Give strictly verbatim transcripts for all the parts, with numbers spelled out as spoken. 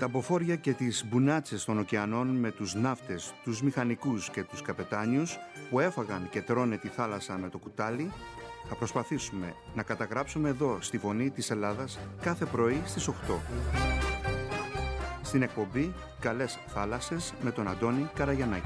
Τα μποφόρια και τις μπουνάτσες των ωκεανών με τους ναύτες, τους μηχανικούς και τους καπετάνιους που έφαγαν και τρώνε τη θάλασσα με το κουτάλι, θα προσπαθήσουμε να καταγράψουμε εδώ στη Φωνή της Ελλάδας κάθε πρωί στις οκτώ. Στην εκπομπή «Καλές θάλασσες» με τον Αντώνη Καραγιαννάκη.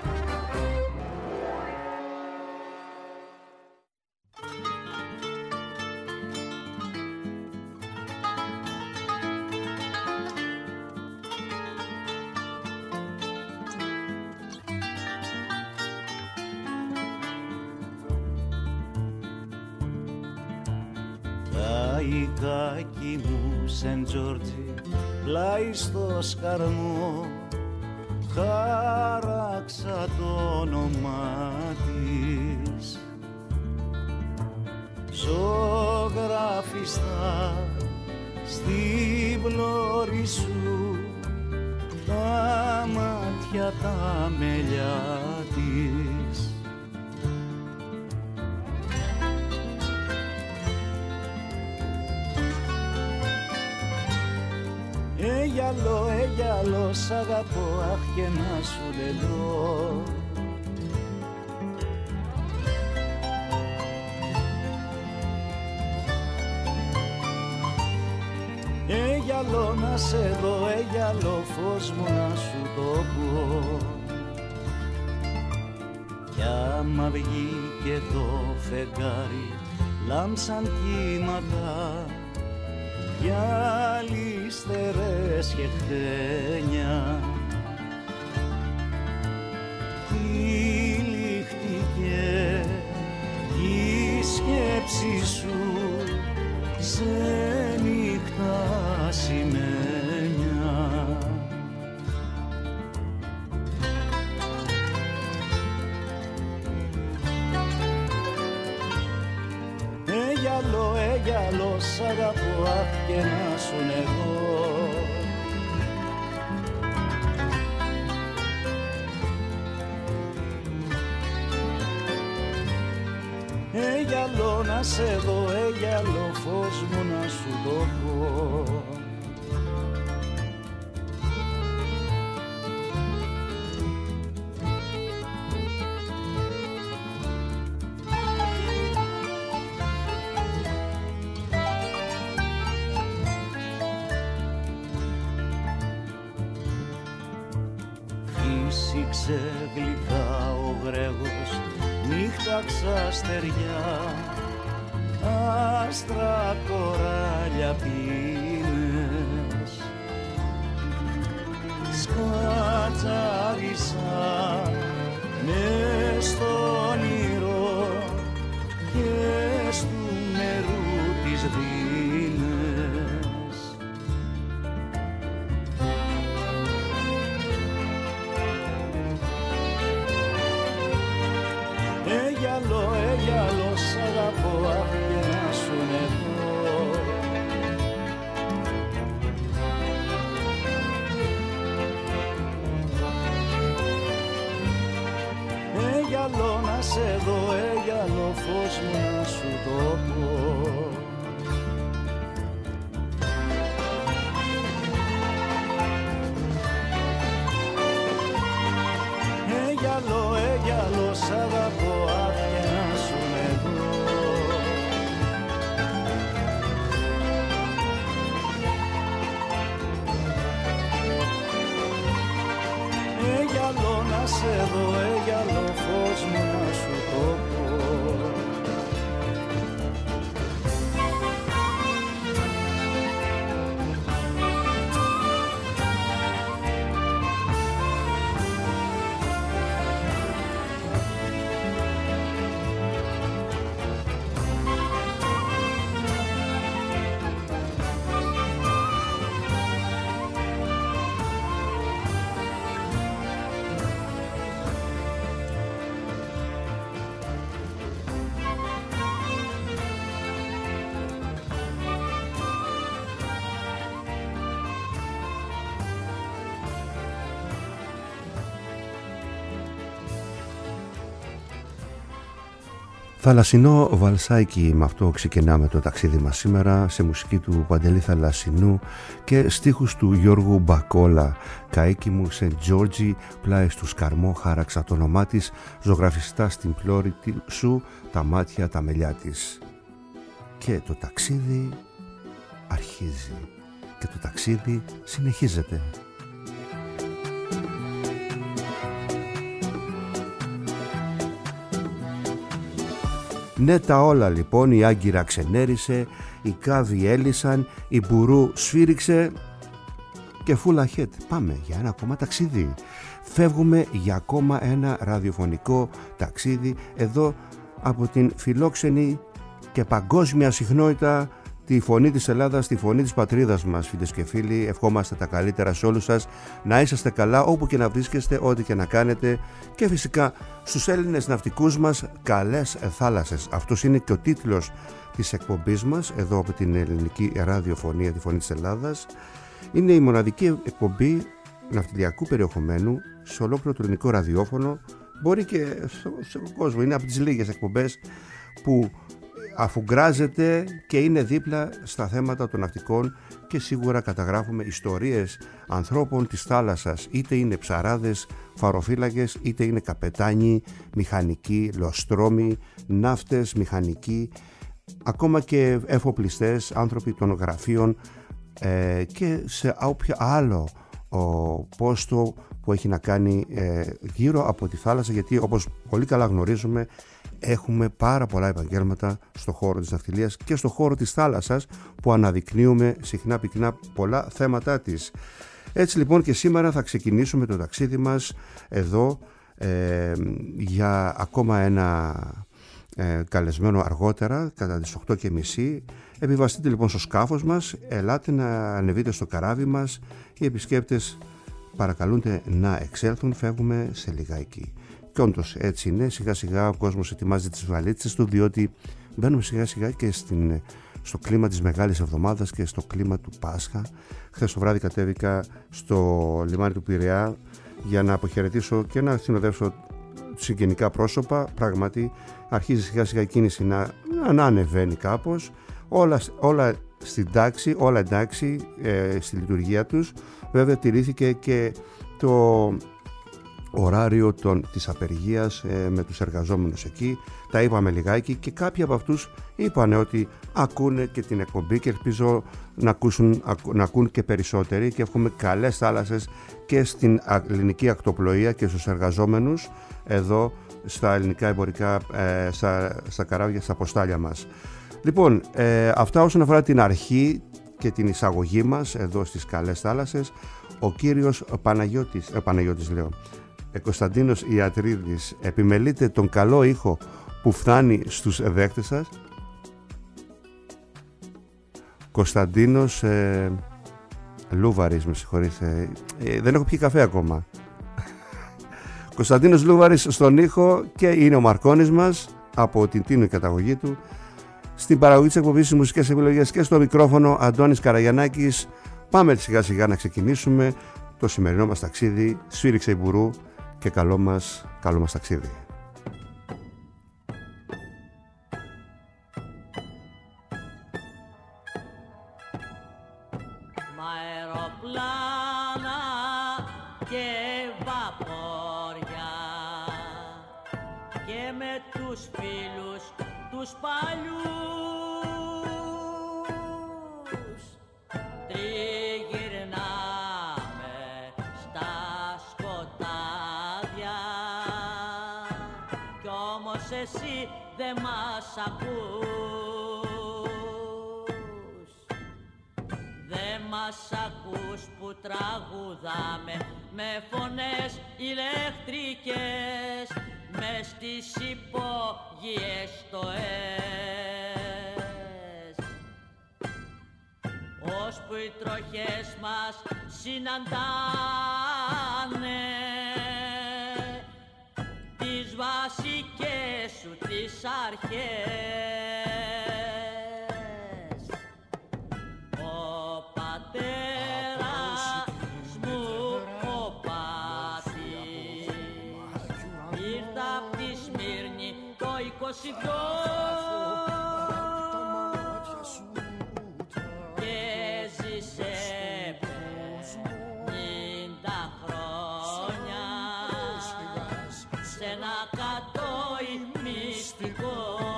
Κάκι μου Σεντ Τζόρτζι, πλάι στο σκαρμό, χάραξα το όνομά της. Ζωγραφιστά στην πλώρη σου, τα μάτια τα μελιά της. Ε, γυαλό, ε, γυαλό, σ' αγαπώ, αχ και να σου λελώ. Ε, γυαλό, να σε δω, ε, γυαλό, φως μου να σου το πω. Κι άμα βγήκε το φεγγάρι, λάμψαν κύματα, γυαλιστερές και χτένια. Τυλιχτήκε η σκέψη σου σε νύχτα σημαίνια. Ε, γυαλό, ε, γυαλό, σ' αγαπώ, αχ και να σου νεγώ. Ε, γυαλό, να σε δω, ε, γυαλό, φως μου να σου το πω. Φύσηξε γλυκά ο γρέγος, νύχταξα στεριά, άστρα κοράλια πίνες. Σκατσάρισα μες στο όνειρο και στου νερού τις δίνες. Ε, γυαλό, ε, γυαλό, σ' αγαπώ, αχ και να σου νεγώ. Ε, γυαλό, να σε δω, ε, γυαλό, φως μου να σου το πω. Ε, γυαλό, ε, γυαλό, σ' αγαπώ, αχ και να σου νεγώ. Ε, γυαλό, να σε δω, ε, γυαλό, φως μου να σου το πω. Θαλασσινό βαλσάκι, με αυτό ξεκινάμε το ταξίδι μας σήμερα, σε μουσική του Παντελή Θαλασσινού και στίχους του Γιώργου Μπακόλα. Καΐκι μου Σεντ Τζόρτζι, πλάι στου σκαρμό, χάραξα το όνομά της, ζωγραφιστά στην πλώρη σου, τα μάτια τα μελιά της. Και το ταξίδι αρχίζει και το ταξίδι συνεχίζεται. Ναι τα όλα λοιπόν, η Άγκυρα ξενέρισε, οι Κάβοι έλυσαν, η Μπουρού σφύριξε και full ahead. Πάμε για ένα ακόμα ταξίδι. Φεύγουμε για ακόμα ένα ραδιοφωνικό ταξίδι εδώ από την φιλόξενη και παγκόσμια συχνότητα, τη φωνή της Ελλάδας, τη φωνή της πατρίδας μας. Φίλες και φίλοι, ευχόμαστε τα καλύτερα σε όλους σας, να είσαστε καλά όπου και να βρίσκεστε, ό,τι και να κάνετε, και φυσικά στους Έλληνες ναυτικούς μας καλές θάλασσες. Αυτός είναι και ο τίτλος της εκπομπής μας εδώ από την ελληνική ραδιοφωνία, τη φωνή της Ελλάδας. Είναι η μοναδική εκπομπή ναυτιλιακού περιεχομένου σε ολόκληρο το ελληνικό ραδιόφωνο, μπορεί και στον κόσμο. Είναι από τις λίγες εκπομπές που αφουγκράζεται και είναι δίπλα στα θέματα των ναυτικών και σίγουρα καταγράφουμε ιστορίες ανθρώπων της θάλασσας, είτε είναι ψαράδες, φαροφύλακες, είτε είναι καπετάνοι, μηχανικοί, λοστρόμοι, ναύτες, μηχανικοί, ακόμα και εφοπλιστές, άνθρωποι των γραφείων ε, και σε όποιο άλλο ο, πόστο που έχει να κάνει ε, γύρω από τη θάλασσα, γιατί όπως πολύ καλά γνωρίζουμε έχουμε πάρα πολλά επαγγέλματα στο χώρο της ναυτιλίας και στο χώρο της θάλασσας που αναδεικνύουμε συχνά πυκνά πολλά θέματα της. Έτσι λοιπόν και σήμερα θα ξεκινήσουμε το ταξίδι μας εδώ ε, για ακόμα ένα ε, καλεσμένο αργότερα κατά τις οκτώ και μισή. Επιβαστείτε λοιπόν στο σκάφος μας, ελάτε να ανεβείτε στο καράβι μας, οι επισκέπτες παρακαλούνται να εξέλθουν, φεύγουμε σε λιγάκι. Και όντως έτσι είναι, σιγά σιγά ο κόσμος ετοιμάζει τις βαλίτσες του, διότι μπαίνουμε σιγά σιγά και στην, στο κλίμα της Μεγάλης Εβδομάδας και στο κλίμα του Πάσχα. Χθες το βράδυ κατέβηκα στο λιμάνι του Πειραιά για να αποχαιρετήσω και να συνοδεύσω συγγενικά πρόσωπα. Πράγματι αρχίζει σιγά σιγά η κίνηση να, να ανεβαίνει κάπως, όλα, όλα στην τάξη, όλα εντάξει ε, στη λειτουργία τους. Βέβαια τηρήθηκε και το ωράριο των, της απεργίας ε, με τους εργαζόμενους εκεί. Τα είπαμε λιγάκι και κάποιοι από αυτούς είπαν ότι ακούνε και την εκπομπή και ελπίζω να, ακούσουν, να ακούν και περισσότεροι, και έχουμε καλές θάλασσες και στην ελληνική ακτοπλοεία και στους εργαζόμενους εδώ στα ελληνικά εμπορικά, ε, στα, στα καράβια, στα αποστάλια μας. Λοιπόν, ε, αυτά όσον αφορά την αρχή και την εισαγωγή μας εδώ στις καλές θάλασσες. Ο κύριος Παναγιώτης, ε, Παναγιώτης λέω, ε, Κωνσταντίνος Ιατρίδης επιμελείται τον καλό ήχο που φτάνει στους δέκτες σας. Κωνσταντίνος ε, Λούβαρης, με συγχωρείτε, ε, δεν έχω πιει καφέ ακόμα. Κωνσταντίνος Λούβαρης στον ήχο, και είναι ο Μαρκώνης μας από την τίνο καταγωγή του. Στην παραγωγή της εκπομπής στις μουσικές επιλογές και στο μικρόφωνο Αντώνης Καραγιαννάκης. Πάμε σιγά σιγά να ξεκινήσουμε το σημερινό μας ταξίδι. Σφύριξε η Μπουρού και καλό μας, καλό μας ταξίδι. Μ' αεροπλάνα και βαπόρια και με τους φίλους τους παλιούς τριγυρνάμε στα σκοτάδια, κι όμως εσύ δεν μας ακούς. Δεν μας ακούς που τραγουδάμε με φωνές ηλεκτρικές μες στις υπόγειες στοές, ώσπου οι τροχές μας συναντάνε τις βασικές σου τις αρχές. Ο πατέρας μου ο Πάτης ήρθα απ' τη Σμύρνη το είκοσι δυο και ζήσε πενήντα χρόνια σε ένα κατόι μυστικό.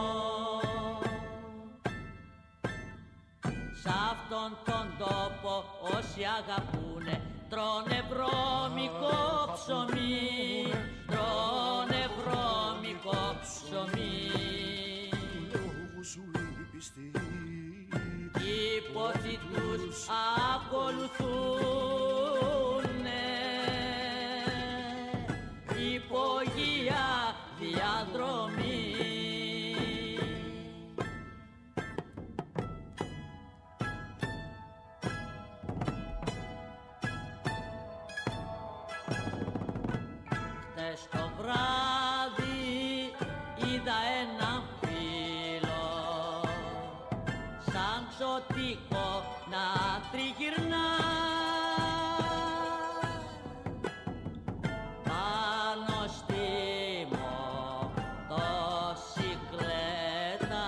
Σ' αυτόν τον τόπο όσοι αγαπούνε τρώνε βρώμικο ψωμί, τρώνε βρώμικο ψωμί. Οι πόθοι τους ακολουθούνε υπογεία διαδρομή. Χτες το βράδυ είδα έναν φίλο σαν ξωτικό να τριγυρνά πάνω στη μοτοσικλέτα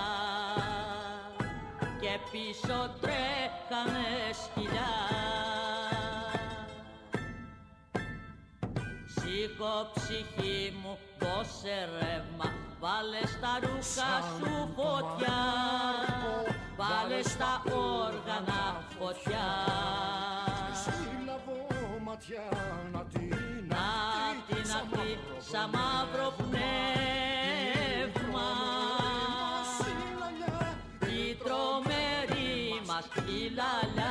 και πίσω τρέχανε σκυλιά. Σήκω ψυχή μου, δώσε ρεύμα, βάλε στα ρούχα σου φωτιά, βάλε στα όργανα φωτιά. Να την αχτεί σαν μαύρο πνεύμα η τρομερή μας η λαλιά.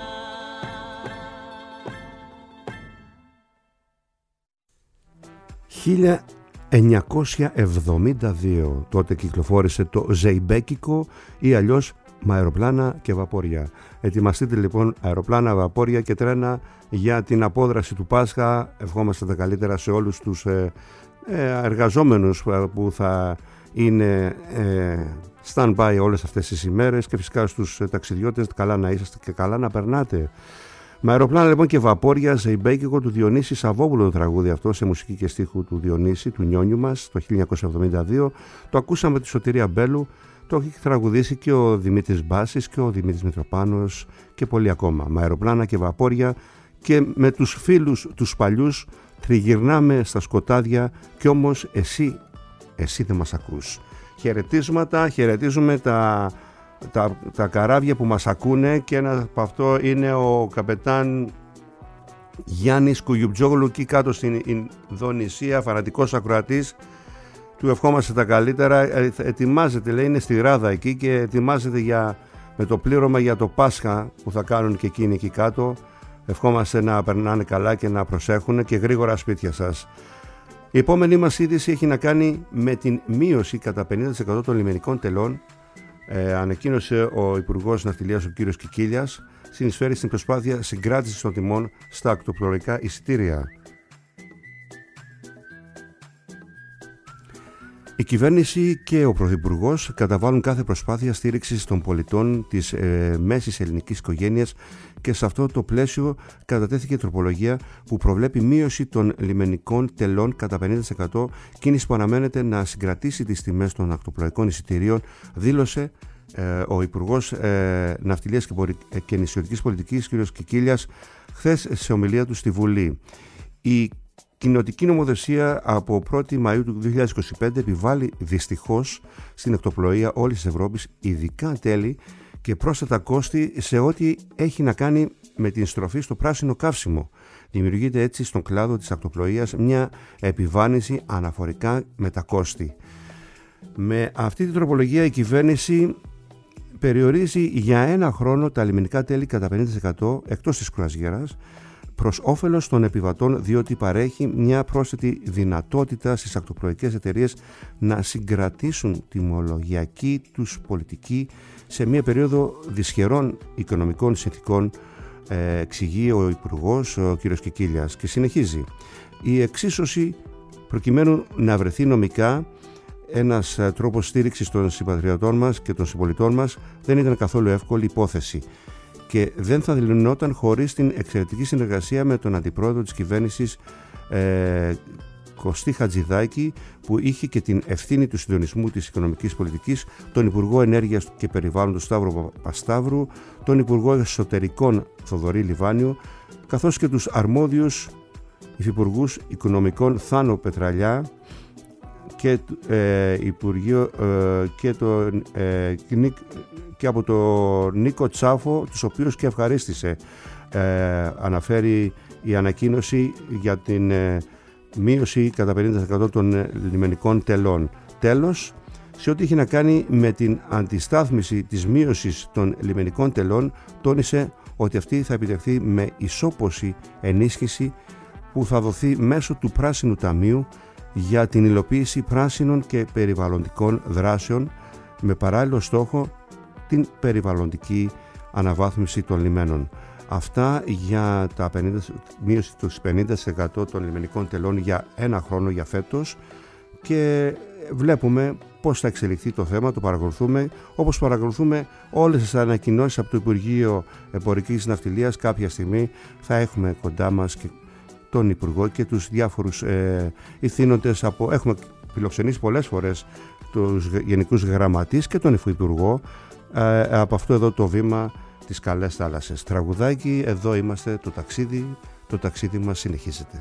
χίλια εννιακόσια εβδομήντα δύο τότε κυκλοφόρησε το Ζεϊμπέκικο ή αλλιώς με αεροπλάνα και βαπόρια. Ετοιμαστείτε λοιπόν αεροπλάνα, βαπόρια και τρένα για την απόδραση του Πάσχα. Ευχόμαστε τα καλύτερα σε όλους τους ε, ε, εργαζόμενους που θα είναι ε, stand-by όλες αυτές τις ημέρες και φυσικά στους ταξιδιώτες καλά να είσαστε και καλά να περνάτε. Με αεροπλάνα λοιπόν και βαπόρια, Ζεϊμπέκικο του Διονύση Σαββόπουλου το τραγούδι αυτό σε μουσική και στίχου του Διονύση, του Νιόνιου μας, το χίλια εννιακόσια εβδομήντα δύο. Το ακούσαμε τη Σωτηρία Μπέλου, το έχει τραγουδήσει και ο Δημήτρης Μπάσης και ο Δημήτρης Μητροπάνος και πολλοί ακόμα. Με αεροπλάνα και βαπόρια και με τους φίλους τους παλιούς τριγυρνάμε στα σκοτάδια κι όμως εσύ, εσύ δεν μας ακούς. Χαιρετίσματα, χαιρετίζουμε τα... Τα, τα καράβια που μας ακούνε και ένα από αυτό είναι ο καπετάν Γιάννης Κουγιουτζόγλου εκεί κάτω στην Ινδονησία, φανατικός ακροατής. Του ευχόμαστε τα καλύτερα. Ετοιμάζεται, λέει, είναι στη Ράδα εκεί και ετοιμάζεται για, με το πλήρωμα για το Πάσχα που θα κάνουν και εκείνοι εκεί κάτω. Ευχόμαστε να περνάνε καλά και να προσέχουν και γρήγορα σπίτια σας. Η επόμενη μας είδηση έχει να κάνει με την μείωση κατά πενήντα τοις εκατό των λιμενικών τελών. Ε, ανακοίνωσε ο Υπουργός Ναυτιλίας ο κύριος Κικίλιας, συνεισφέρει στην προσπάθεια συγκράτησης των τιμών στα ακτοπλοϊκά εισιτήρια. Η κυβέρνηση και ο Πρωθυπουργός καταβάλουν κάθε προσπάθεια στήριξης των πολιτών της ε, μέσης ελληνικής οικογένειας και σε αυτό το πλαίσιο κατατέθηκε τροπολογία που προβλέπει μείωση των λιμενικών τελών κατά πενήντα τοις εκατό, κίνηση που αναμένεται να συγκρατήσει τις τιμές των ακτοπλοϊκών εισιτηρίων, δήλωσε ε, ο Υπουργός ε, Ναυτιλίας και, και Νησιωτικής Πολιτικής κ. Κικίλιας χθες σε ομιλία του στη Βουλή. Η κοινοτική νομοθεσία από πρώτη Μαΐου του δύο χιλιάδες είκοσι πέντε επιβάλλει δυστυχώς στην ακτοπλοεία όλης της Ευρώπης ειδικά τέλη και πρόσθετα κόστη σε ό,τι έχει να κάνει με την στροφή στο πράσινο καύσιμο. Δημιουργείται έτσι στον κλάδο της ακτοπλοείας μια επιβάρυνση αναφορικά με τα κόστη. Με αυτή την τροπολογία η κυβέρνηση περιορίζει για ένα χρόνο τα λιμενικά τέλη κατά πενήντα τοις εκατό εκτός της κρουαζιέρας προς όφελος των επιβατών, διότι παρέχει μια πρόσθετη δυνατότητα στις ακτοπλοϊκές εταιρείες να συγκρατήσουν τιμολογιακή τους πολιτική σε μια περίοδο δυσχερών οικονομικών συνθηκών, ε, εξηγεί ο Υπουργός, ο κ. Κικίλιας, και συνεχίζει. Η εξίσωση προκειμένου να βρεθεί νομικά ένας τρόπος στήριξης των συμπατριωτών μας και των συμπολιτών μας δεν ήταν καθόλου εύκολη υπόθεση και δεν θα λυνόταν χωρίς την εξαιρετική συνεργασία με τον Αντιπρόεδρο της κυβέρνησης ε, Κωστή Χατζηδάκη, που είχε και την ευθύνη του συντονισμού της οικονομικής πολιτικής, τον Υπουργό Ενέργειας και Περιβάλλοντος Σταύρο Παπασταύρου, τον Υπουργό Εσωτερικών Θοδωρή Λιβάνιο, καθώς και τους αρμόδιους Υφυπουργούς Οικονομικών Θάνο Πετραλιά και, ε, Υπουργείο, ε, και, το, ε, και από τον Νίκο Τσάφο, τους οποίους και ευχαρίστησε, ε, αναφέρει η ανακοίνωση για την ε, μείωση κατά πενήντα τοις εκατό των ε, λιμενικών τελών. Τέλος, σε ό,τι έχει να κάνει με την αντιστάθμιση της μείωσης των λιμενικών τελών, τόνισε ότι αυτή θα επιτευχθεί με ισόποση ενίσχυση που θα δοθεί μέσω του Πράσινου Ταμείου για την υλοποίηση πράσινων και περιβαλλοντικών δράσεων, με παράλληλο στόχο την περιβαλλοντική αναβάθμιση των λιμένων. Αυτά για τα πενήντα, μείωση του πενήντα τοις εκατό των λιμενικών τελών για ένα χρόνο για φέτος, και βλέπουμε πώς θα εξελιχθεί το θέμα, το παρακολουθούμε, όπως παρακολουθούμε όλες τις ανακοινώσεις από το Υπουργείο Εμπορικής Ναυτιλίας. Κάποια στιγμή θα έχουμε κοντά μας και τον Υπουργό και τους διάφορους ε, ηθήνοντες από, έχουμε φιλοξενήσει πολλές φορές τους Γενικούς Γραμματείς και τον Υφυπουργό ε, από αυτό εδώ το βήμα τις καλές θάλασσες. Τραγουδάκι, εδώ είμαστε, το ταξίδι, το ταξίδι μας συνεχίζεται.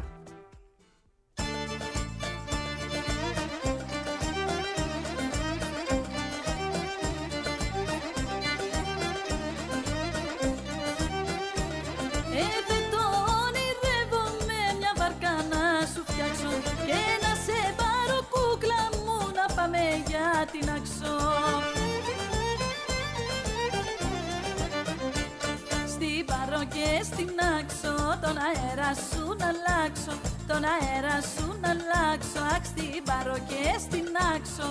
Και στην άξο, τον αέρα σου να αλλάξω, τον αέρα σου να αλλάξω, αχ στην πάρω και στην άξο.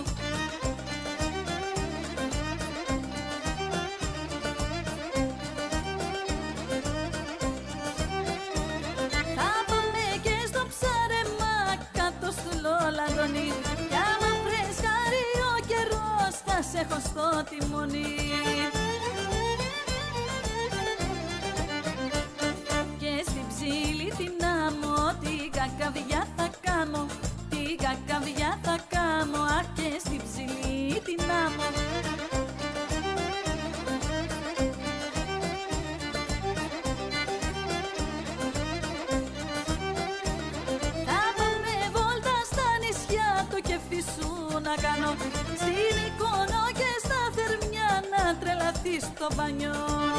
Θα πάμε και στο ψάρεμα κάτω στο Λολαντονί, κι άμα φρεσκάρει ο καιρός θα σε έχω στο τιμόνι. Κακαβιά θα κάμω, την κακαβιά θα κάμω, αχ και στην ψηλή την άμμο. Θα πάμε βόλτα στα νησιά, το κεφί σου να κάνω, στην Εικόνο και στα Θερμιά να τρελαθείς στο μπανιό.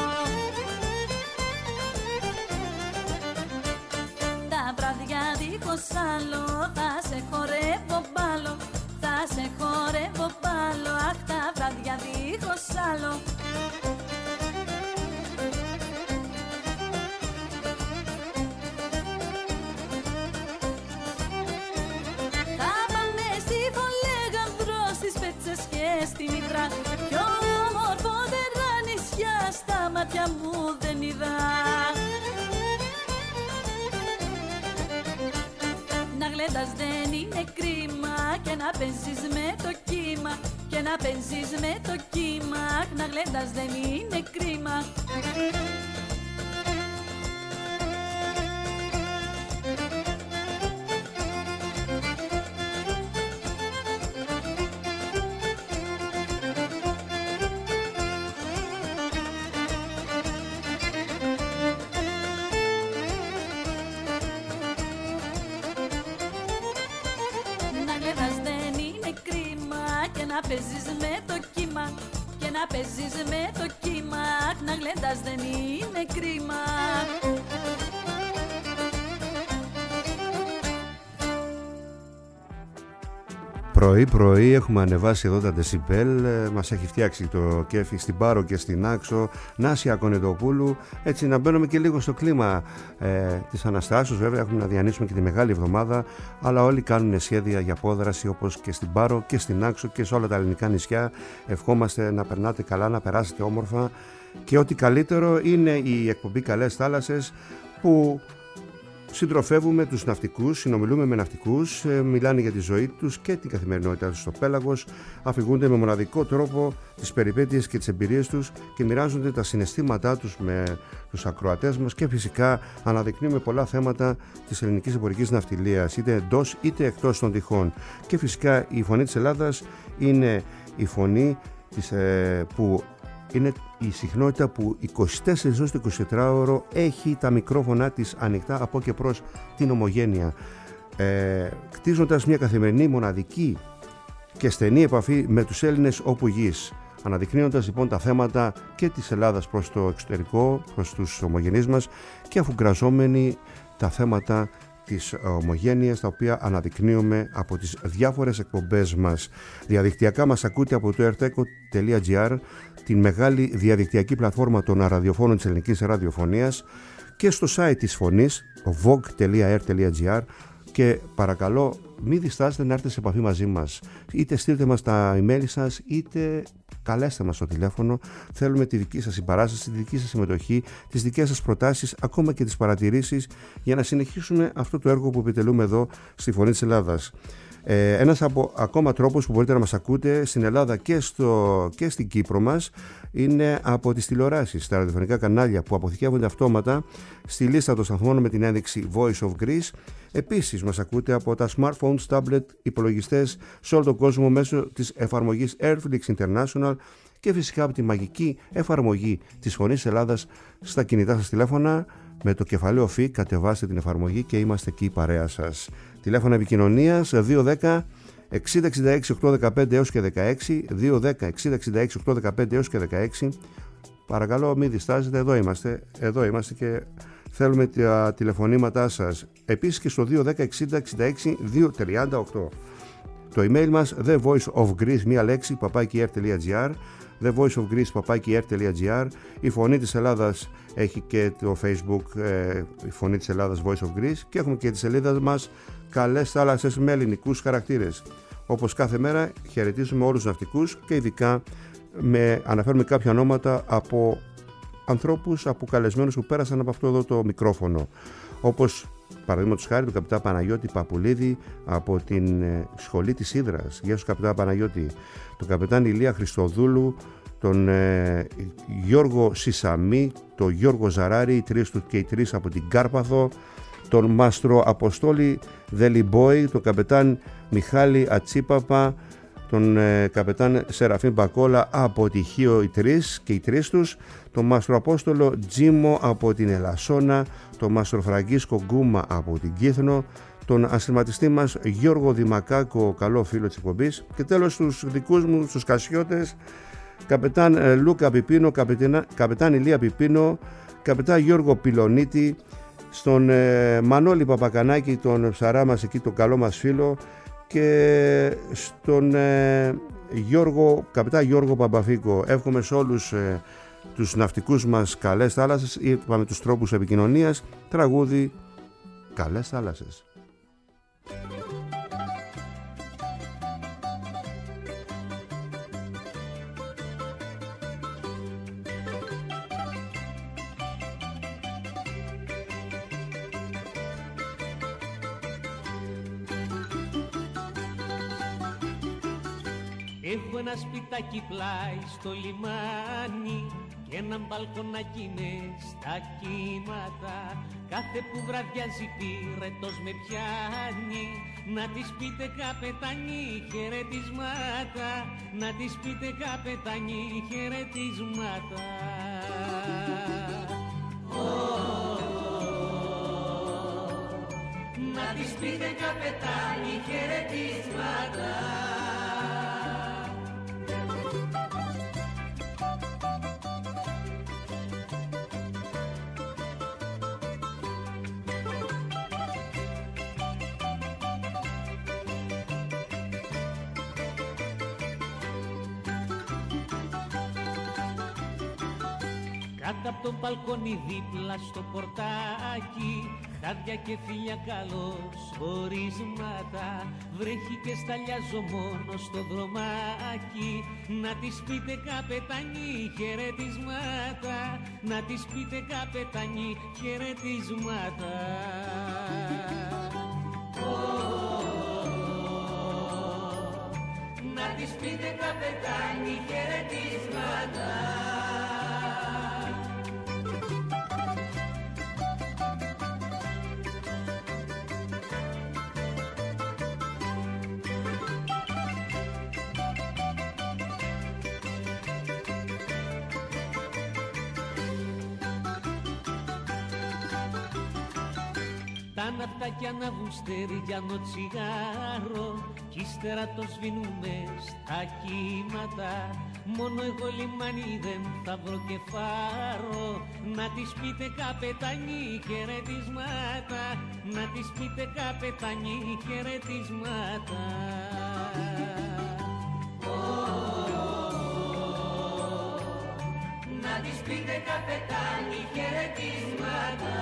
Δίχως άλλο θα σε χορεύω μπάλο, θα σε χορεύω μπάλο, αχ τα βράδια δίχως άλλο. Θα πάμε στη Βολέγανδρο, στις Πέτσες και στην Ιδρά, πιο ομορφότερα νησιά στα μάτια μου δεν είδα. Να γλέντας δεν είναι κρίμα και να παίζεις με το κύμα, και να παίζεις με το κύμα, να γλέντας δεν είναι κρίμα. Να παίζεις με το κύμα, και να παίζεις με το κύμα, να γλέντας δεν είναι κρίμα. Πρωί πρωί έχουμε ανεβάσει εδώ τα δεσιμπέλ, μας έχει φτιάξει το κέφι στην Πάρο και στην Άξο, Νάσια Κονετοπούλου, έτσι να μπαίνουμε και λίγο στο κλίμα ε, της Αναστάσεως. Βέβαια έχουμε να διανύσουμε και τη Μεγάλη Εβδομάδα, αλλά όλοι κάνουν σχέδια για απόδραση, όπως και στην Πάρο και στην Άξο και σε όλα τα ελληνικά νησιά. Ευχόμαστε να περνάτε καλά, να περάσετε όμορφα, και ό,τι καλύτερο είναι η εκπομπή Καλές Θάλασσες, που συντροφεύουμε τους ναυτικούς, συνομιλούμε με ναυτικούς, μιλάνε για τη ζωή τους και την καθημερινότητά τους στο πέλαγος, αφηγούνται με μοναδικό τρόπο τις περιπέτειες και τις εμπειρίες τους και μοιράζονται τα συναισθήματά τους με τους ακροατές μας και φυσικά αναδεικνύουμε πολλά θέματα της ελληνικής εμπορικής ναυτιλίας, είτε εντός είτε εκτός των τυχών. Και φυσικά η Φωνή της Ελλάδας είναι η φωνή της, ε, που είναι η συχνότητα που είκοσι τέσσερις ώρες το εικοσιτετράωρο έχει τα μικρόφωνα της ανοιχτά από και προς την Ομογένεια, ε, κτίζοντας μια καθημερινή, μοναδική και στενή επαφή με τους Έλληνες όπου γης, αναδεικνύοντας λοιπόν τα θέματα και της Ελλάδας προς το εξωτερικό, προς τους ομογενείς μας και αφουγκραζόμενοι τα θέματα της Ομογένειας, τα οποία αναδεικνύουμε από τις διάφορες εκπομπές μας. Διαδικτυακά μας ακούτε από το erteco τελεία gr, την μεγάλη διαδικτυακή πλατφόρμα των ραδιοφώνων της ελληνικής ραδιοφωνίας, και στο site της Φωνής, vogue τελεία r τελεία gr, και παρακαλώ μην διστάσετε να έρθετε σε επαφή μαζί μας. Είτε στείλτε μας τα email σας, είτε καλέστε μας στο τηλέφωνο. Θέλουμε τη δική σας συμπαράσταση, τη δική σας συμμετοχή, τις δικές σας προτάσεις, ακόμα και τις παρατηρήσεις, για να συνεχίσουμε αυτό το έργο που επιτελούμε εδώ στη Φωνή της Ελλάδας. Ε, ένας από ακόμα τρόπος που μπορείτε να μας ακούτε στην Ελλάδα και, στο, και στην Κύπρο μας είναι από τις τηλεοράσεις, τα ραδιοφωνικά κανάλια που αποθηκεύονται αυτόματα στη λίστα των σταθμών με την ένδειξη Voice of Greece. Επίσης μας ακούτε από τα smartphones, tablet, υπολογιστές σε όλο τον κόσμο μέσω της εφαρμογής Airflix International και φυσικά από τη μαγική εφαρμογή της Φωνής Ελλάδας στα κινητά σας τηλέφωνα. Με το κεφαλαίο Φι κατεβάστε την εφαρμογή και είμαστε εκεί η παρέα σας. Τηλέφωνα επικοινωνίας δύο ένα μηδέν εξήντα εξήντα έξι οκτακόσια δεκαπέντε έως και δεκαέξι, δύο ένα μηδέν εξήντα εξήντα έξι οκτακόσια δεκαπέντε έως και δεκαέξι. Παρακαλώ μην διστάζετε, εδώ είμαστε, εδώ είμαστε και θέλουμε τα τηλεφωνήματά σας. Επίσης και στο δύο ένα μηδέν εξήντα εξήντα έξι διακόσια τριάντα οκτώ. Το email μας the voice of greece, μία λέξη, παπάκι r τελεία gr, the voice of greece, παπάκι r τελεία gr. Η Φωνή της Ελλάδας έχει και το Facebook, ε, η Φωνή της Ελλάδας Voice of Greece, και έχουμε και τη σελίδα μας Καλές Θάλασσες με ελληνικούς χαρακτήρες. Όπως κάθε μέρα χαιρετίζουμε όλους τους ναυτικούς και ειδικά με, αναφέρουμε κάποια ονόματα από ανθρώπους, από καλεσμένους που πέρασαν από αυτό εδώ το μικρόφωνο, όπως παραδείγματος χάρη τον καπιτάν Παναγιώτη Παπουλίδη από την ε, σχολή της Ύδρας. Γεια σου καπιτάν Παναγιώτη. Τον καπιτάν Ηλία Χριστοδούλου, τον ε, Γιώργο Σισαμή, τον Γιώργο Ζαράρη, οι τρεις του και οι τρεις από την Κάρπαθο, τον Μάστρο Αποστόλη Δελιμπόη, τον καπετάν Μιχάλη Ατσίπαπα, τον ε, καπετάν Σεραφείμ Μπακόλα από τη Χίο, οι τρεις και οι τρεις τους, τον Μάστρο Απόστολο Τζίμο από την Ελασσόνα, τον Μάστρο Φραγκίσκο Γκούμα από την Κύθνο, τον ασυρματιστή μας Γιώργο Δημακάκο, καλό φίλο της εκπομπής, και τέλος τους δικούς μου, τους Κασιώτες, καπετάν Λούκα Πιπίνο, καπετάν, καπετάν Ηλία Πιπίνο, καπετάν Γιώργο Πιλονίτη, στον ε, Μανώλη Παπακανάκη, τον ψαρά μας εκεί, τον καλό μας φίλο, και στον ε, Γιώργο, καπετάν Γιώργο Παμπαφίκο. Εύχομαι σε όλους ε, τους ναυτικούς μας καλές θάλασσες. Είπαμε τους τρόπους επικοινωνίας, τραγούδι Καλές Θάλασσες. Έχω ένα σπιτάκι πλάι στο λιμάνι και ένα μπαλκονάκι με στα κύματα. Κάθε που βραδιάζει πυρετός με πιάνει, να της πείτε καπετάνι χαιρετισμάτα, να της πείτε καπετάνι χαιρετισμάτα. Να της πείτε καπετάνι χαιρετισμάτα. Κάτω από τον μπαλκόνι δίπλα στο πορτάκι, χάδια και φίλια καλώς χωρίσματα. Βρέχει και σταλιάζω μόνο στο δρομάκι, να της πείτε καπετάνι χαιρετισμάτα, να της πείτε καπετάνι χαιρετίσματα. Να της πείτε καπετάνι χαιρετίσματα. Τα ναυτάκια να βγουν στεριάνο τσιγάρο κι ύστερα το σβήνουμε στα κύματα. Μόνο εγώ λιμάνι δεν θα βρω και φάρο. Να της πείτε καπετάνι χαιρετίσματα. Να της πείτε καπετάνι χαιρετίσματα. Να της πείτε καπετάνι χαιρετίσματα.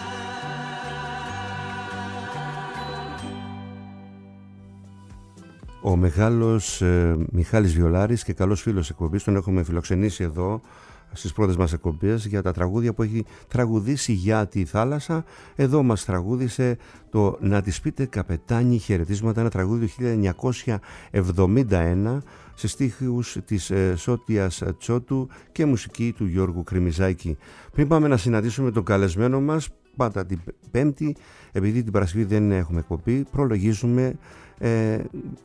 Ο μεγάλος ε, Μιχάλης Βιολάρης και καλός φίλος εκπομπής, τον έχουμε φιλοξενήσει εδώ στις πρώτες μας εκπομπές για τα τραγούδια που έχει τραγουδήσει για τη θάλασσα. Εδώ μας τραγούδισε το «Να της πείτε καπετάνι χαιρετίσματα», ένα τραγούδι του χίλια εννιακόσια εβδομήντα ένα σε στίχους της ε, Σώτιας Τσότου και μουσική του Γιώργου Κρημιζάκη. Πριν πάμε να συναντήσουμε τον καλεσμένο μας, πάντα την Πέμπτη, επειδή την Παρασκευή δεν έχουμε εκπομπή, προλογίζουμε ε,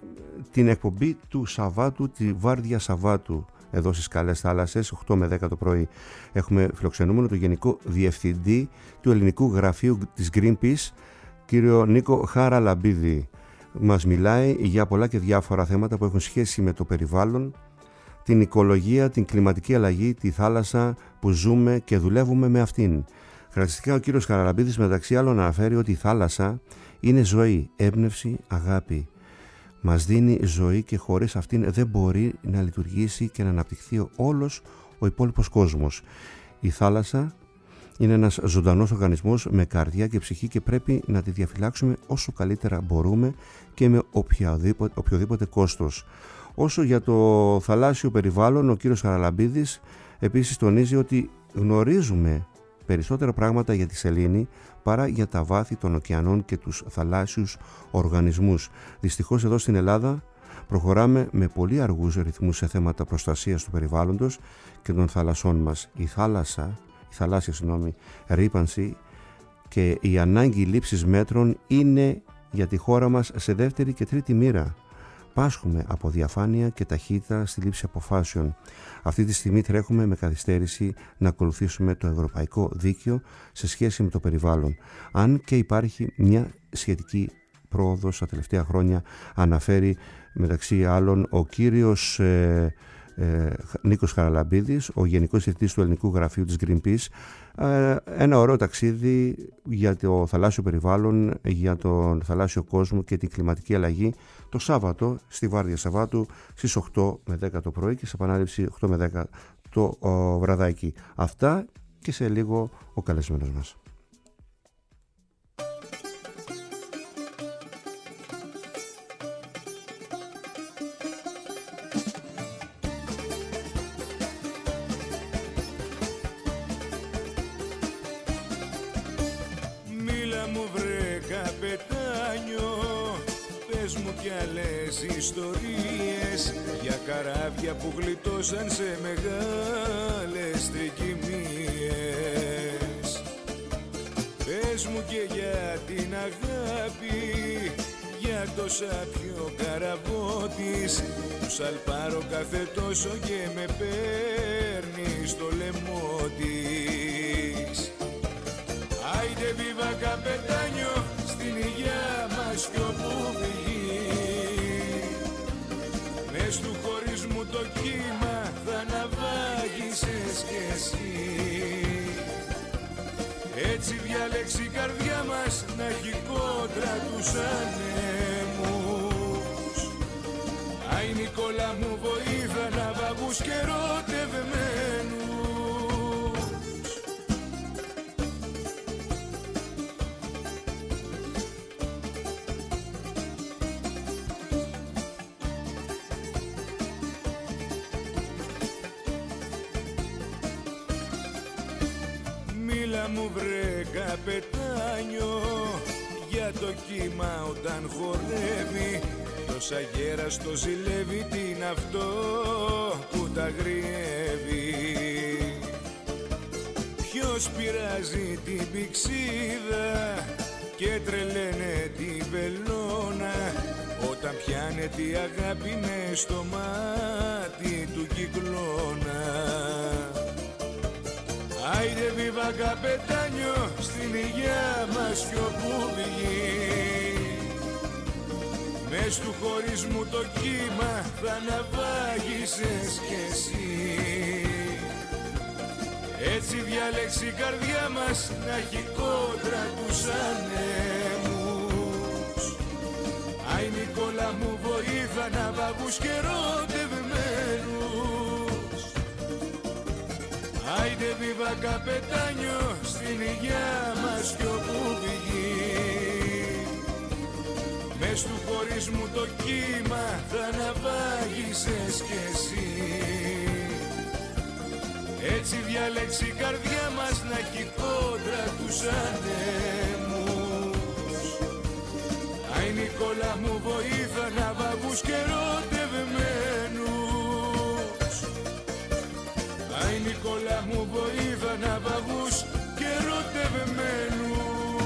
την εκπομπή του Σαββάτου, τη Βάρδια Σαββάτου, εδώ στις Καλές Θάλασσες, οκτώ με δέκα το πρωί. Έχουμε φιλοξενούμενο τον Γενικό Διευθυντή του Ελληνικού Γραφείου της Greenpeace, κύριο Νίκο Χαραλαμπίδη. Μας μιλάει για πολλά και διάφορα θέματα που έχουν σχέση με το περιβάλλον, την οικολογία, την κλιματική αλλαγή, τη θάλασσα που ζούμε και δουλεύουμε με αυτήν. Χαρακτηριστικά ο κύριος Χαραλαμπίδης μεταξύ άλλων αναφέρει ότι η θάλασσα είναι ζωή, έμπνευση, αγάπη. Μας δίνει ζωή και χωρίς αυτήν δεν μπορεί να λειτουργήσει και να αναπτυχθεί όλος ο υπόλοιπος κόσμος. Η θάλασσα είναι ένας ζωντανός οργανισμός με καρδιά και ψυχή και πρέπει να τη διαφυλάξουμε όσο καλύτερα μπορούμε και με οποιοδήποτε, οποιοδήποτε κόστος. Όσο για το θαλάσσιο περιβάλλον, ο κύριος Χαραλαμπίδης επίσης τονίζει ότι γνωρίζουμε περισσότερα πράγματα για τη σελήνη παρά για τα βάθη των ωκεανών και τους θαλάσσιους οργανισμούς. Δυστυχώς εδώ στην Ελλάδα προχωράμε με πολύ αργούς ρυθμούς σε θέματα προστασίας του περιβάλλοντος και των θαλασσών μας. Η θάλασσα, η θαλάσσια συγγνώμη, ρύπανση και η ανάγκη λήψης μέτρων είναι για τη χώρα μας σε δεύτερη και τρίτη μοίρα. Πάσχουμε από διαφάνεια και ταχύτητα στη λήψη αποφάσεων. Αυτή τη στιγμή τρέχουμε με καθυστέρηση να ακολουθήσουμε το ευρωπαϊκό δίκαιο σε σχέση με το περιβάλλον. Αν και υπάρχει μια σχετική πρόοδος τα τελευταία χρόνια, αναφέρει μεταξύ άλλων ο κύριος ε, ε, Νίκος Χαραλαμπίδης, ο Γενικός Διευθυντής του Ελληνικού Γραφείου της Greenpeace. Ε, ένα ωραίο ταξίδι για το θαλάσσιο περιβάλλον, για τον θαλάσσιο κόσμο και την κλιματική αλλαγή το Σάββατο, στη Βάρδια Σαββάτου στις οκτώ με δέκα το πρωί και σε επανάληψη οκτώ με δέκα το ο, βραδάκι. Αυτά και σε λίγο ο καλεσμένος μας. Ιστορίες για καράβια που γλιτώσαν σε μεγάλες τρικυμίες. Πες μου και για την αγάπη, για το σάπιο καραβό της, που σαλπάρω κάθε τόσο και με παίρνει στο λαιμό της. Άιντε βίβα καπετάνιο, στην υγειά μας κι όπου πηγεί. Μες του χωρισμού το κύμα θα ναυάγησες κι εσύ. Έτσι διάλεξε η καρδιά μας να έχει κόντρα τους ανέμους. Άι Νικόλα μου βοήθα να βαγούς και ερωτευμένους. Μίλα μου βρε καπετάνιο για το κύμα όταν χορεύει. Ποιος αγέρας το ζηλεύει, τι είναι αυτό που τα γριεύει. Ποιος πειράζει την πηξίδα και τρελαίνε την βελόνα όταν πιάνεται η αγάπη μες στο μάτι του κυκλώνα. Άιντε βίβα καπετάνιο στην υγειά μας κι όπου βγει. Μες του χωρισμού το κύμα θα ναυάγησες κι εσύ. Έτσι διάλεξε η καρδιά μας να έχει κόντρα τους ανέμους. Άι Νικόλα μου βοήθα να βαγούς και ερωτευμένους. Άιντε βίβα καπετάνιο στην υγειά μας κι όπου βγει. Μες του χωρισμού το κύμα θα ναυάγησες κι εσύ. Έτσι διάλεξε η καρδιά μας να έχει κόντρα τους ανέμους. Άι Νικόλα μου βοήθα να βαγούς και ερωτευμένους. Άι Νικόλα μου βοήθα να βαγούς και ερωτευμένους.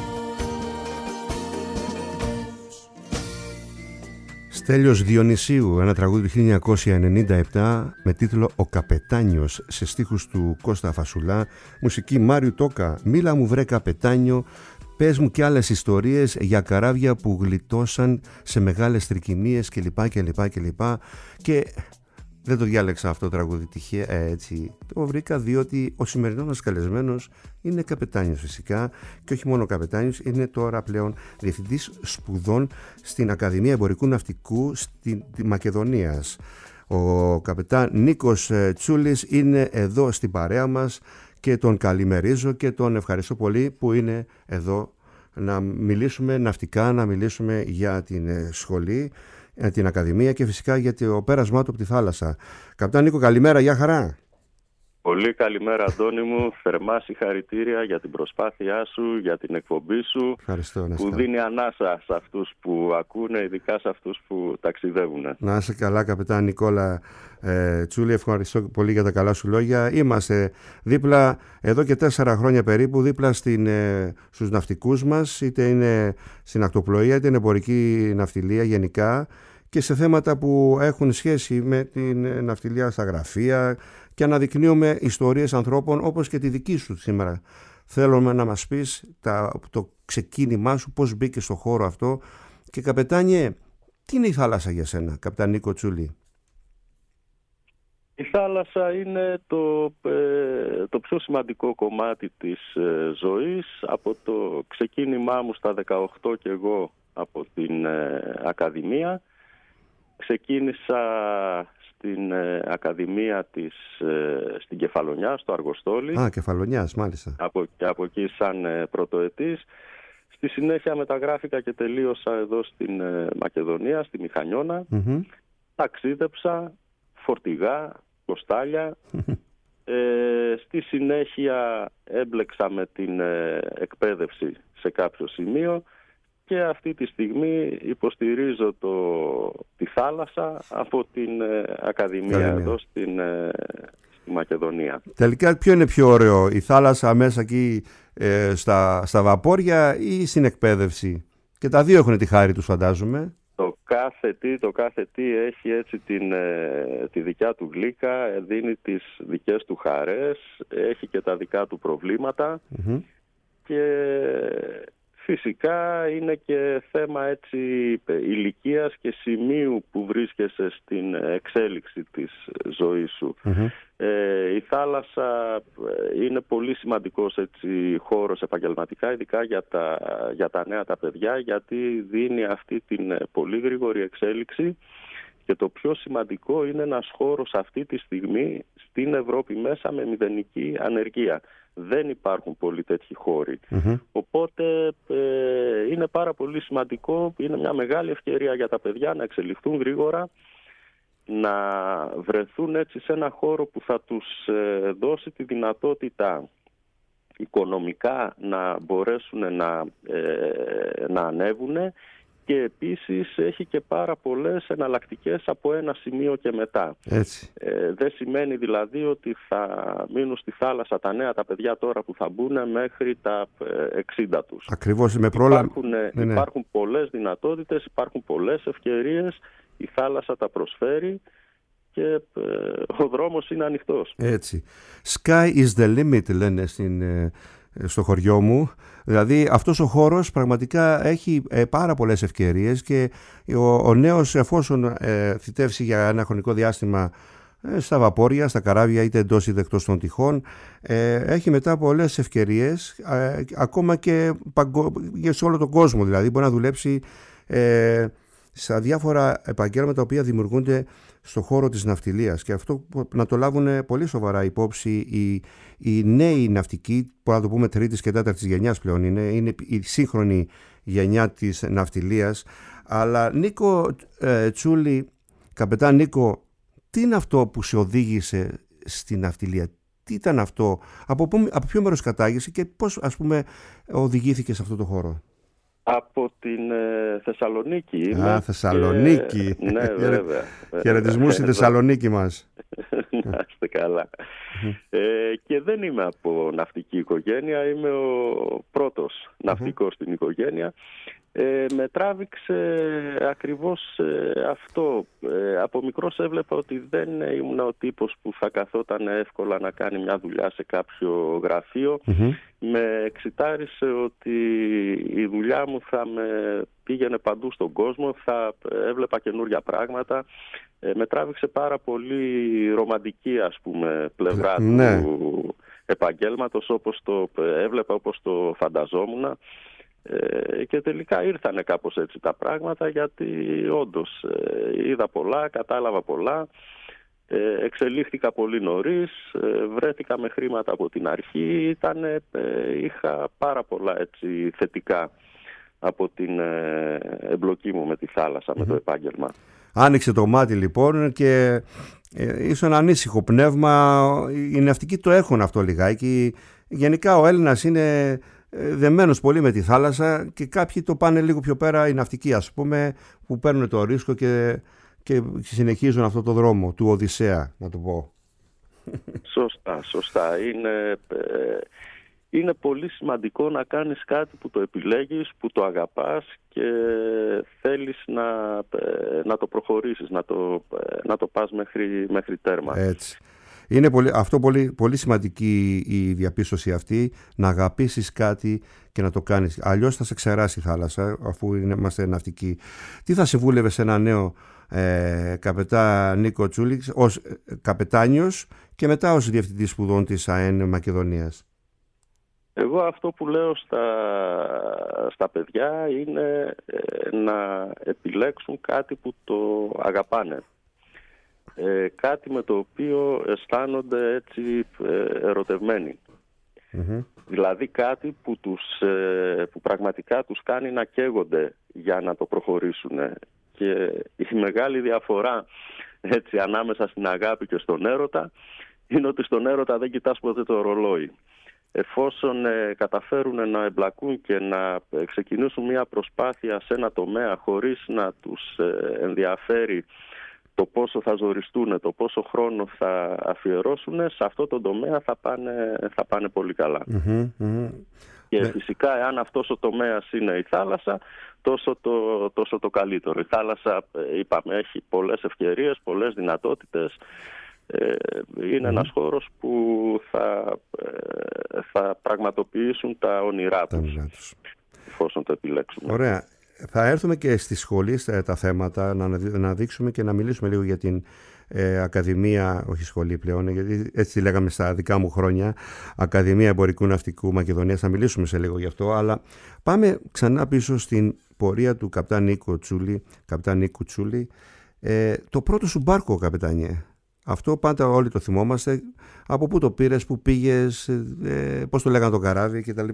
Στέλιος Διονυσίου, ένα τραγούδι του χίλια εννιακόσια ενενήντα επτά με τίτλο «Ο Καπετάνιος», σε στίχους του Κώστα Φασουλά, μουσική Μάριου Τόκα. Μίλα μου βρε καπετάνιο, πες μου κι άλλες ιστορίες για καράβια που γλιτώσαν σε μεγάλες τρικυμίες κλπ. κλπ, κλπ. Και δεν το διάλεξα αυτό το τραγούδι τυχαία, ε, έτσι. Το βρήκα διότι ο σημερινός μας καλεσμένος είναι καπετάνιος φυσικά, και όχι μόνο καπετάνιος, είναι τώρα πλέον διευθυντής σπουδών στην Ακαδημία Εμπορικού Ναυτικού στη Μακεδονίας. Ο καπετάν Νίκος Τσούλης είναι εδώ στην παρέα μας και τον καλημερίζω και τον ευχαριστώ πολύ που είναι εδώ να μιλήσουμε ναυτικά, να μιλήσουμε για την σχολή, την Ακαδημία και φυσικά για το πέρασμά του από τη θάλασσα. Καπετάν Νίκο, καλημέρα, γεια χαρά. Πολύ καλημέρα Αντώνη μου, θερμά συγχαρητήρια για την προσπάθειά σου, για την εκπομπή σου. Ευχαριστώ, να που δίνει ανάσα σε αυτούς που ακούνε, ειδικά σε αυτούς που ταξιδεύουν. Να είσαι καλά καπετάν Νικόλα ε, Τσούλη, ευχαριστώ πολύ για τα καλά σου λόγια. Είμαστε δίπλα εδώ και τέσσερα χρόνια περίπου, δίπλα στην, ε, στους ναυτικούς μας, είτε είναι στην ακτοπλοεία είτε είναι εμπορική ναυτιλία γενικά, και σε θέματα που έχουν σχέση με την ναυτιλία στα γραφεία, και αναδεικνύουμε ιστορίες ανθρώπων όπως και τη δική σου σήμερα. Θέλουμε να μας πεις τα, το ξεκίνημά σου, πώς μπήκε στο χώρο αυτό, και καπετάνιε, τι είναι η θάλασσα για σένα, καπετάν Νίκο Τσούλη? Η θάλασσα είναι το, ε, το πιο σημαντικό κομμάτι της ε, ζωής. Από το ξεκίνημά μου στα δεκαοκτώ και εγώ από την ε, Ακαδημία, ξεκίνησα στην ε, Ακαδημία της, ε, στην Κεφαλονιά, στο Αργοστόλι. Α, Κεφαλονιάς, μάλιστα. Από, και από εκεί σαν ε, πρωτοετής. Στη συνέχεια μεταγράφηκα και τελείωσα εδώ στην ε, Μακεδονία, στη Μηχανιώνα. Mm-hmm. Ταξίδεψα, φορτηγά, κοστάλια. ε, στη συνέχεια έμπλεξα με την ε, εκπαίδευση σε κάποιο σημείο. Και αυτή τη στιγμή υποστηρίζω το, τη θάλασσα από την ε, Ακαδημία, Ακαδημία εδώ στην, ε, στη Μακεδονία. Τελικά ποιο είναι πιο ωραίο, η θάλασσα μέσα εκεί ε, στα, στα βαπόρια ή στην εκπαίδευση? Και τα δύο έχουν τη χάρη τους, φαντάζομαι. Το κάθε τι, το κάθε τι έχει έτσι την, ε, τη δικιά του γλύκα, δίνει τις δικές του χαρές, έχει και τα δικά του προβλήματα. Mm-hmm. Και φυσικά είναι και θέμα έτσι ηλικίας και σημείου που βρίσκεσαι στην εξέλιξη της ζωής σου. Mm-hmm. Ε, η θάλασσα είναι πολύ σημαντικός έτσι χώρος επαγγελματικά, ειδικά για τα, για τα νέα τα παιδιά, γιατί δίνει αυτή την πολύ γρήγορη εξέλιξη. Και το πιο σημαντικό, είναι ένας χώρος αυτή τη στιγμή στην Ευρώπη μέσα με μηδενική ανεργία. Δεν υπάρχουν πολλοί τέτοιοι χώροι. Mm-hmm. Οπότε ε, είναι πάρα πολύ σημαντικό, είναι μια μεγάλη ευκαιρία για τα παιδιά να εξελιχθούν γρήγορα, να βρεθούν έτσι σε ένα χώρο που θα τους ε, δώσει τη δυνατότητα οικονομικά να μπορέσουν να, ε, να ανέβουν, και επίσης έχει και πάρα πολλές εναλλακτικές από ένα σημείο και μετά. Έτσι. Ε, δεν σημαίνει δηλαδή ότι θα μείνουν στη θάλασσα τα νέα τα παιδιά τώρα που θα μπουν μέχρι τα εξήντα τους. Ακριβώς, με πρόλα... Υπάρχουν, ναι, ναι. υπάρχουν πολλές δυνατότητες, υπάρχουν πολλές ευκαιρίες, η θάλασσα τα προσφέρει και ε, ο δρόμος είναι ανοιχτός. Έτσι. Sky is the limit, λένε στην, στο χωριό μου. Δηλαδή αυτός ο χώρος πραγματικά έχει ε, πάρα πολλές ευκαιρίες, και ο, ο νέος, εφόσον ε, θητεύσει για ένα χρονικό διάστημα ε, στα βαπόρια, στα καράβια, είτε εντός είτε εκτός των τυχών, ε, έχει μετά πολλές ευκαιρίες, ε, ακόμα και παγκο... σε όλο τον κόσμο. Δηλαδή μπορεί να δουλέψει ε, σε διάφορα επαγγέλματα τα οποία δημιουργούνται στον χώρο της ναυτιλίας, και αυτό να το λάβουν πολύ σοβαρά υπόψη οι, οι νέοι ναυτικοί, που να το πούμε τρίτης και τέταρτης γενιάς πλέον είναι, είναι η σύγχρονη γενιά της ναυτιλίας. Αλλά Νίκο ε, Τσούλη, καπετάν Νίκο, τι είναι αυτό που σε οδήγησε στη ναυτιλία, τι ήταν αυτό, από, από ποιο μέρος κατάγεσαι και πώς, ας πούμε, οδηγήθηκε σε αυτό το χώρο? Από την ε, Θεσσαλονίκη. Α, είμαι, Θεσσαλονίκη. Και... ναι, βέβαια. Χαιρετισμούς στη Θεσσαλονίκη μας. Να είστε καλά. ε, και δεν είμαι από ναυτική οικογένεια, είμαι ο πρώτος ναυτικός στην οικογένεια. Ε, με τράβηξε ακριβώς ε, αυτό. Ε, από μικρός έβλεπα ότι δεν ήμουν ο τύπος που θα καθόταν εύκολα να κάνει μια δουλειά σε κάποιο γραφείο. Mm-hmm. Με εξητάρισε ότι η δουλειά μου θα με πήγαινε παντού στον κόσμο, θα έβλεπα καινούργια πράγματα. Ε, με τράβηξε πάρα πολύ ρομαντική, ας πούμε, πλευρά ναι. του επαγγέλματος, όπως το έβλεπα, όπως το φανταζόμουν. Ε, και τελικά ήρθανε κάπως έτσι τα πράγματα, γιατί όντως ε, είδα πολλά, κατάλαβα πολλά, ε, εξελίχθηκα πολύ νωρίς, ε, βρέθηκα με χρήματα από την αρχή, ήτανε, ε, είχα πάρα πολλά έτσι θετικά από την ε, εμπλοκή μου με τη θάλασσα, mm-hmm. με το επάγγελμα. Άνοιξε το μάτι λοιπόν και ε, ήσουν ανήσυχο πνεύμα. Οι ναυτικοί το έχουν αυτό λιγάκι. Γενικά ο Έλληνας είναι δεμένος πολύ με τη θάλασσα, και κάποιοι το πάνε λίγο πιο πέρα, οι ναυτικοί ας πούμε, που παίρνουν το ρίσκο και, και συνεχίζουν αυτό το δρόμο του Οδυσσέα, να το πω. Σωστά, σωστά. Είναι, ε, είναι πολύ σημαντικό να κάνεις κάτι που το επιλέγεις, που το αγαπάς και θέλεις να, ε, να το προχωρήσεις, να το, ε, να το πας μέχρι, μέχρι τέρμα. Έτσι. Είναι πολύ, αυτό πολύ, πολύ σημαντική η διαπίστωση αυτή, να αγαπήσεις κάτι και να το κάνεις. Αλλιώς θα σε ξεράσει η θάλασσα, αφού είμαστε ναυτικοί. Τι θα συμβούλευε σε ένα νέο ε, καπετά Νίκο Τσούλη, ως ε, καπετάνιος και μετά ως διευθυντής σπουδών της ΑΕΝ Μακεδονίας? Εγώ αυτό που λέω στα, στα παιδιά είναι ε, να επιλέξουν κάτι που το αγαπάνε. Ε, κάτι με το οποίο αισθάνονται έτσι ε, ερωτευμένοι. Mm-hmm. Δηλαδή κάτι που, τους, ε, που πραγματικά τους κάνει να καίγονται για να το προχωρήσουν. Και η μεγάλη διαφορά έτσι, ανάμεσα στην αγάπη και στον έρωτα είναι ότι στον έρωτα δεν κοιτάς ποτέ το ρολόι. Εφόσον ε, καταφέρουν να εμπλακούν και να ε, ξεκινήσουν μια προσπάθεια σε ένα τομέα χωρίς να τους ε, ενδιαφέρει το πόσο θα ζοριστούν, το πόσο χρόνο θα αφιερώσουν, σε αυτό το τομέα θα πάνε, θα πάνε πολύ καλά. Mm-hmm, mm-hmm. Και yeah. φυσικά, εάν αυτός ο τομέας είναι η θάλασσα, τόσο το, τόσο το καλύτερο. Η θάλασσα, είπαμε, έχει πολλές ευκαιρίες, πολλές δυνατότητες. Ε, είναι mm-hmm. ένας χώρος που θα, θα πραγματοποιήσουν τα όνειρά τους, τους, εφόσον το επιλέξουμε. Ωραία. Θα έρθουμε και στη σχολή τα θέματα, να, να δείξουμε και να μιλήσουμε λίγο για την ε, Ακαδημία, όχι σχολή πλέον, γιατί έτσι λέγαμε στα δικά μου χρόνια, Ακαδημία Εμπορικού Ναυτικού Μακεδονίας, θα μιλήσουμε σε λίγο γι' αυτό, αλλά πάμε ξανά πίσω στην πορεία του καπτάν Νίκο Τσούλη, καπτάν Νίκου Τσούλη, ε, το πρώτο σου μπάρκο, καπετάνιε. Αυτό πάντα όλοι το θυμόμαστε. Από πού το πήρες, πού πήγες, ε, πώς το λέγανε το καράβι κτλ.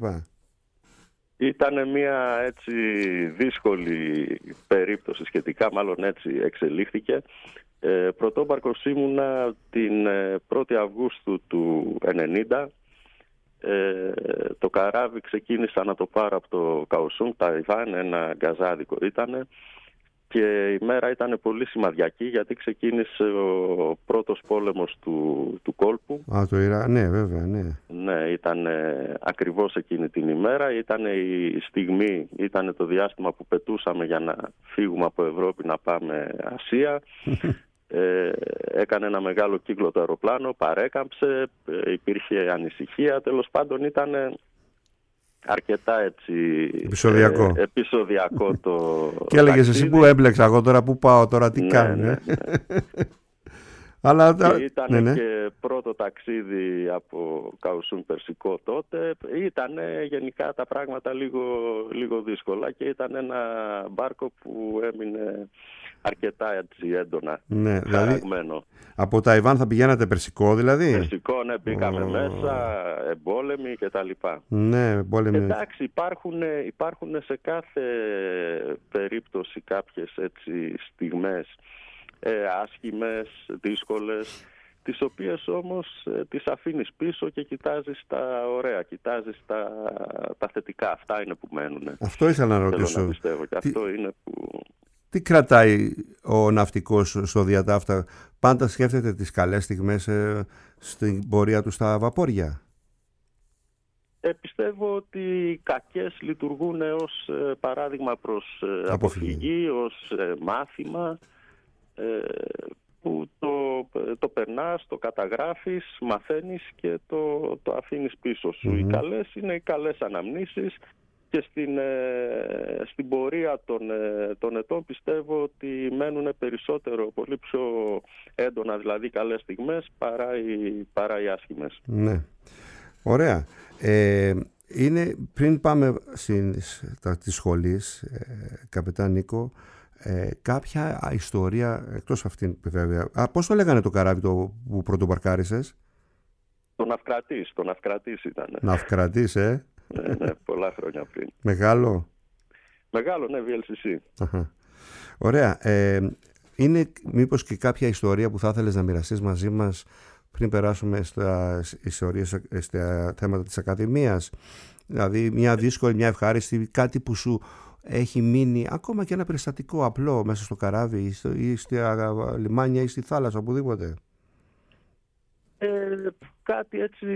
Ήταν μια έτσι δύσκολη περίπτωση σχετικά, μάλλον έτσι εξελίχθηκε. Ε, πρωτόμπαρκος ήμουνα την πρώτη Αυγούστου του ενενήντα. Ε, το καράβι ξεκίνησα να το πάρω από το Καοσούνγκ, Ταϊβάν, ένα γκαζάδικο ήτανε. Και η μέρα ήταν πολύ σημαδιακή γιατί ξεκίνησε ο πρώτος πόλεμος του, του κόλπου. Α, το Ιράκ, ναι βέβαια, ναι. Ναι, ήταν ε, ακριβώς εκείνη την ημέρα. Ήταν η στιγμή, ήταν το διάστημα που πετούσαμε για να φύγουμε από Ευρώπη να πάμε Ασία. ε, έκανε ένα μεγάλο κύκλο το αεροπλάνο, παρέκαμψε, ε, υπήρχε ανησυχία. Τέλος πάντων ήταν... αρκετά έτσι επεισοδιακό, ε, επεισοδιακό το και έλεγες εσύ που έμπλεξα εγώ τώρα, που πάω τώρα, τι ναι, κάνω. Ναι, ναι. Αλλά και ήταν ναι, ναι. και πρώτο ταξίδι από Καοσούνγκ Περσικό τότε. Ήταν γενικά τα πράγματα λίγο, λίγο δύσκολα και ήταν ένα μπάρκο που έμεινε αρκετά έτσι έντονα, ναι, χαραγμένο. Δηλαδή, από Ταϊβάν θα πηγαίνατε Περσικό δηλαδή? Περσικό, ναι, μπήκαμε oh. μέσα, εμπόλεμοι και τα λοιπά. Ναι, εμπόλεμοι. Εντάξει, υπάρχουν, υπάρχουν σε κάθε περίπτωση κάποιες έτσι στιγμές ε, άσχημες, δύσκολες, τις οποίες όμως ε, τις αφήνεις πίσω και κοιτάζεις τα ωραία, κοιτάζεις τα, τα θετικά. Αυτά είναι που μένουν. Αυτό ήθελα να ρωτήσω. Θέλω να πιστεύω και τι, αυτό είναι που... Τι κρατάει ο ναυτικός στο διατάφτα? Πάντα σκέφτεται τις καλές στιγμές ε, στην πορεία του στα βαπόρια? Ε, πιστεύω ότι οι κακές λειτουργούν ως ε, παράδειγμα προς ε, αποφυγή, ως ε, μάθημα, ε, που το, το περνάς, το καταγράφεις, μαθαίνεις και το, το αφήνεις πίσω σου. Mm-hmm. Οι καλές είναι οι καλές αναμνήσεις και στην, ε, στην πορεία των, ε, των ετών πιστεύω ότι μένουν περισσότερο, πολύ πιο έντονα δηλαδή καλές στιγμές παρά οι, παρά οι άσχημες. Ναι. Ωραία. Ε, είναι, πριν πάμε της σχολής, ε, καπετάν Νίκο, ε, κάποια ιστορία εκτός αυτήν βέβαια. Α, πώς το λέγανε το καράβι το που πρωτοπαρκάρισες? Το Ναυκρατής, το Ναυκρατής ήταν. Ναυκρατής, ε. Ναι, ναι, πολλά χρόνια πριν. Μεγάλο. Μεγάλο, ναι, βι ελ σι σι. Αχα. Ωραία. Ε, είναι μήπως και κάποια ιστορία που θα ήθελες να μοιραστείς μαζί μας πριν περάσουμε στα ιστορίες, στα θέματα της Ακαδημίας? Δηλαδή μια δύσκολη, μια ευχάριστη, κάτι που σου έχει μείνει, ακόμα και ένα περιστατικό απλό μέσα στο καράβι ή, στο, ή στα λιμάνια ή στη θάλασσα, οπουδήποτε. Ε, κάτι έτσι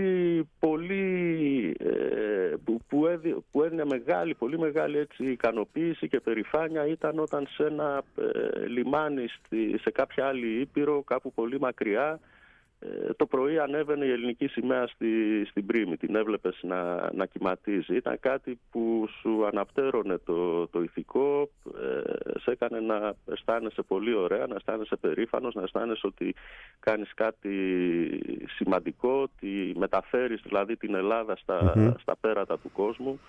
πολύ ε, που, που, έδι, που έδινε μεγάλη, πολύ μεγάλη έτσι ικανοποίηση και περηφάνεια ήταν όταν σε ένα ε, λιμάνι στη, σε κάποια άλλη ήπειρο, κάπου πολύ μακριά, ε, το πρωί ανέβαινε η ελληνική σημαία στη, στην πρίμη, την έβλεπες να, να κυματίζει. Ήταν κάτι που σου αναπτέρωνε το, το ηθικό, ε, σε έκανε να αισθάνεσαι πολύ ωραία, να αισθάνεσαι περήφανος, να αισθάνεσαι ότι κάνεις κάτι σημαντικό, ότι μεταφέρεις δηλαδή την Ελλάδα στα, mm-hmm. στα πέρατα του κόσμου.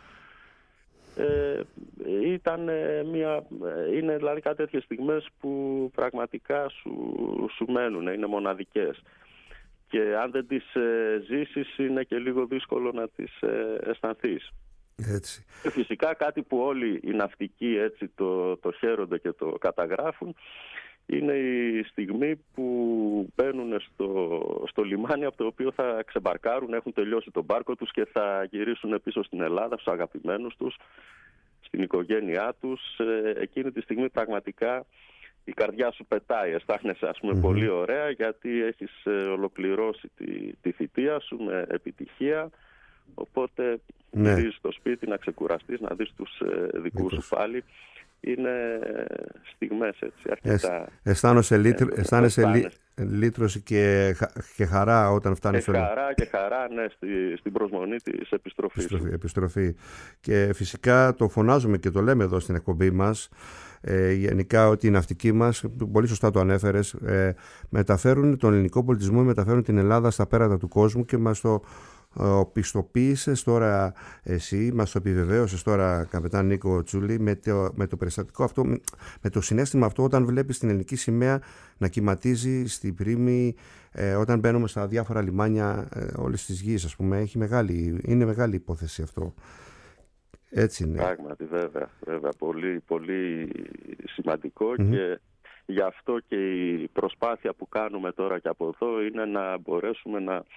Ε, ήταν μια, είναι δηλαδή κάτι τέτοιες στιγμές που πραγματικά σου, σου μένουν, είναι μοναδικές. Και αν δεν τις ε, ζήσεις είναι και λίγο δύσκολο να τις ε, αισθανθείς. Έτσι. Και φυσικά κάτι που όλοι οι ναυτικοί έτσι το, το χαίρονται και το καταγράφουν είναι η στιγμή που μπαίνουν στο, στο λιμάνι από το οποίο θα ξεμπαρκάρουν, έχουν τελειώσει τον μπάρκο τους και θα γυρίσουν πίσω στην Ελλάδα, στους αγαπημένους τους, στην οικογένειά τους. Ε, εκείνη τη στιγμή πραγματικά η καρδιά σου πετάει, αισθάνεσαι ας πούμε mm-hmm. πολύ ωραία, γιατί έχεις ε, ολοκληρώσει τη, τη θητεία σου με επιτυχία, οπότε ναι. γυρίζεις στο σπίτι να ξεκουραστείς, να δεις τους ε, δικούς σου πάλι. Είναι στιγμές έτσι αρκετά. Ε, αισθάνεσαι, λίτρ, αισθάνεσαι λί, λύτρωση και, και χαρά όταν φτάνεις στο... Χαρά και χαρά, ναι, στη, στην προσμονή της επιστροφής. Επιστροφή, επιστροφή. Και φυσικά το φωνάζουμε και το λέμε εδώ στην εκπομπή μας, ε, γενικά ότι οι ναυτικοί μας, πολύ σωστά το ανέφερες, ε, μεταφέρουν τον ελληνικό πολιτισμό, μεταφέρουν την Ελλάδα στα πέρατα του κόσμου και μας το πιστοποίησες τώρα εσύ, μας το επιβεβαίωσες τώρα, καπετάν Νίκο Τσούλη, με το, με το περιστατικό αυτό, με το συναίσθημα αυτό όταν βλέπεις την ελληνική σημαία να κυματίζει στην πρίμη, ε, όταν μπαίνουμε στα διάφορα λιμάνια ε, όλης της γης, ας πούμε. Έχει μεγάλη, είναι μεγάλη υπόθεση αυτό. Έτσι είναι. Πράγματι, βέβαια, βέβαια πολύ, πολύ σημαντικό mm-hmm. και γι' αυτό και η προσπάθεια που κάνουμε τώρα και από εδώ είναι να μπορέσουμε να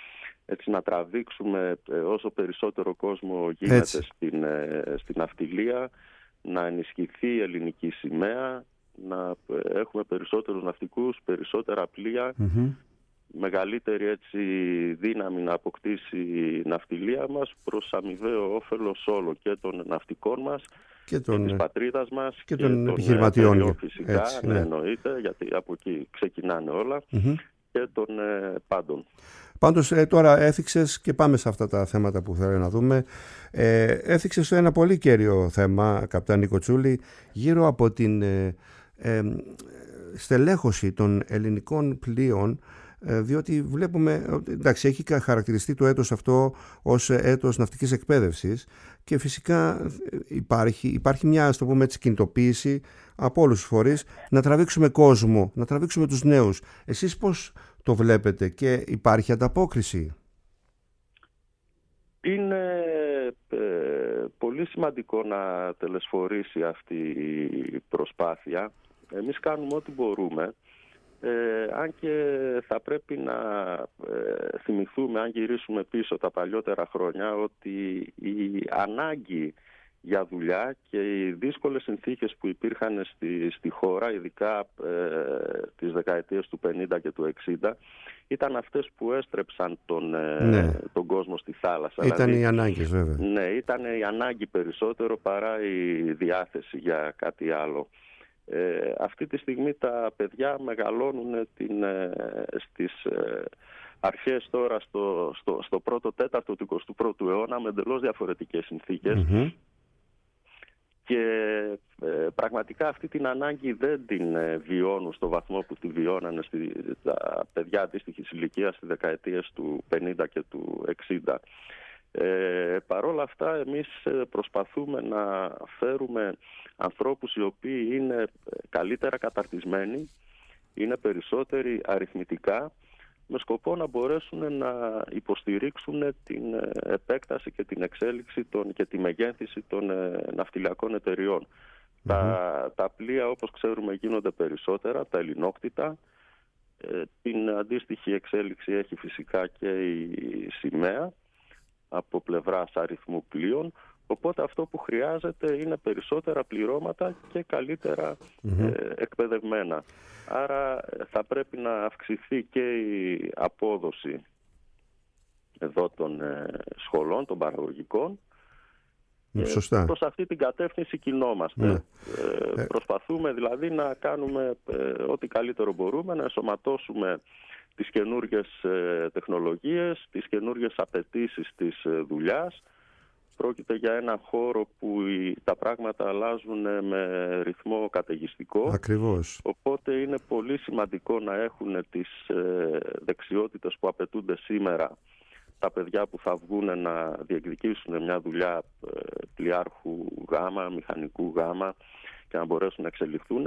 έτσι, να τραβήξουμε όσο περισσότερο κόσμο γίνεται στην, στην ναυτιλία, να ενισχυθεί η ελληνική σημαία, να έχουμε περισσότερους ναυτικούς, περισσότερα πλοία, mm-hmm. μεγαλύτερη έτσι δύναμη να αποκτήσει η ναυτιλία μας προς αμοιβαίο όφελος όλο και των ναυτικών μας και, τον, και της πατρίδας μας και, και των επιχειρηματιών φυσικά, έτσι, ναι. Ναι, εννοείται, γιατί από εκεί ξεκινάνε όλα, mm-hmm. και των ε, πάντων. Πάντως ε, τώρα έθιξες, και πάμε σε αυτά τα θέματα που θέλω να δούμε, ε, έθιξες ένα πολύ κέριο θέμα, καπτάνη Κοτσούλη, γύρω από την ε, ε, στελέχωση των ελληνικών πλοίων, ε, διότι βλέπουμε, εντάξει, έχει χαρακτηριστεί το έτος αυτό ως έτος ναυτικής εκπαίδευσης και φυσικά υπάρχει, υπάρχει μια, ας το πούμε έτσι, κινητοποίηση από όλους τους φορείς να τραβήξουμε κόσμο, να τραβήξουμε τους νέους. Εσείς πώς το βλέπετε και υπάρχει ανταπόκριση? Είναι ε, πολύ σημαντικό να τελεσφορήσει αυτή η προσπάθεια. Εμείς κάνουμε ό,τι μπορούμε, ε, αν και θα πρέπει να ε, θυμηθούμε, αν γυρίσουμε πίσω τα παλιότερα χρόνια, ότι η ανάγκη για δουλειά και οι δύσκολες συνθήκες που υπήρχαν στη, στη χώρα, ειδικά ε, τις δεκαετίες του πενήντα και του εξήντα, ήταν αυτές που έστρεψαν τον, ναι. τον κόσμο στη θάλασσα. Ήταν δηλαδή, οι ανάγκες βέβαια. Ναι, ήταν η ανάγκη περισσότερο παρά η διάθεση για κάτι άλλο. Ε, αυτή τη στιγμή τα παιδιά μεγαλώνουν την, ε, στις ε, αρχές τώρα στο, στο, στο πρώτο τέταρτο του εικοστού πρώτου αιώνα με εντελώς διαφορετικές συνθήκες. Mm-hmm. Και ε, πραγματικά αυτή την ανάγκη δεν την ε, βιώνουν στο βαθμό που τη βιώνανε στη, τα παιδιά αντίστοιχης ηλικίας στις δεκαετίες του πενήντα και του εξήντα. Ε, Παρ' όλα αυτά εμείς προσπαθούμε να φέρουμε ανθρώπους οι οποίοι είναι καλύτερα καταρτισμένοι, είναι περισσότεροι αριθμητικά, με σκοπό να μπορέσουν να υποστηρίξουν την επέκταση και την εξέλιξη των, και τη μεγέθυνση των ναυτιλιακών εταιριών. Mm-hmm. Τα, τα πλοία, όπως ξέρουμε, γίνονται περισσότερα, τα ελληνόκτητα. Ε, την αντίστοιχη εξέλιξη έχει φυσικά και η σημαία από πλευράς αριθμού πλοίων. Οπότε αυτό που χρειάζεται είναι περισσότερα πληρώματα και καλύτερα mm-hmm. ε, εκπαιδευμένα. Άρα θα πρέπει να αυξηθεί και η απόδοση εδώ των ε, σχολών, των παραγωγικών. Mm, σωστά. Ε, προς αυτή την κατεύθυνση κινόμαστε. Ναι. Ε, προσπαθούμε δηλαδή να κάνουμε ε, ό,τι καλύτερο μπορούμε, να ενσωματώσουμε τις καινούργιες ε, τεχνολογίες, τις καινούργιες απαιτήσεις της ε, δουλειάς. Πρόκειται για ένα χώρο που οι, τα πράγματα αλλάζουν με ρυθμό καταιγιστικό. Ακριβώς. Οπότε είναι πολύ σημαντικό να έχουν τις ε, δεξιότητες που απαιτούνται σήμερα τα παιδιά που θα βγουν να διεκδικήσουν μια δουλειά ε, πλοιάρχου γάμα, μηχανικού γάμα και να μπορέσουν να εξελιχθούν.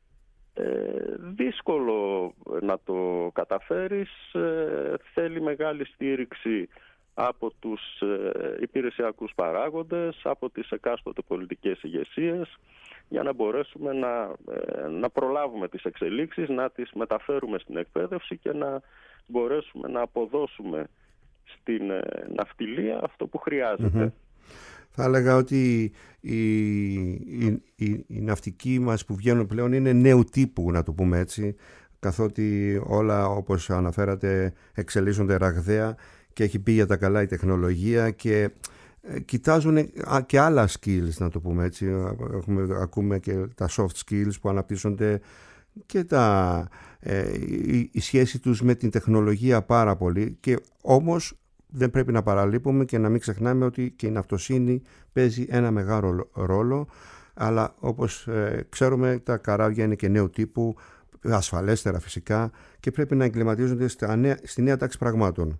Ε, δύσκολο να το καταφέρεις, ε, θέλει μεγάλη στήριξη από τους ε, υπηρεσιακούς παράγοντες, από τις εκάστοτε πολιτικές ηγεσίες, για να μπορέσουμε να, ε, να προλάβουμε τις εξελίξεις, να τις μεταφέρουμε στην εκπαίδευση και να μπορέσουμε να αποδώσουμε στην ε, ναυτιλία αυτό που χρειάζεται. Mm-hmm. Θα έλεγα ότι οι, οι, οι, οι ναυτικοί μας που βγαίνουν πλέον είναι νέου τύπου, να το πούμε έτσι, καθότι όλα, όπως αναφέρατε, εξελίσσονται ραγδαία και έχει πει για τα καλά η τεχνολογία και ε, κοιτάζουν και άλλα skills, να το πούμε έτσι. Έχουμε, ακούμε και τα soft skills που αναπτύσσονται και τα, ε, η, η σχέση τους με την τεχνολογία πάρα πολύ, και όμως δεν πρέπει να παραλείπουμε και να μην ξεχνάμε ότι και η ναυτοσύνη παίζει ένα μεγάλο ρόλο, αλλά όπως ε, ξέρουμε τα καράβια είναι και νέου τύπου, ασφαλέστερα φυσικά, και πρέπει να εγκληματίζονται στα νέα, στη νέα τάξη πραγμάτων.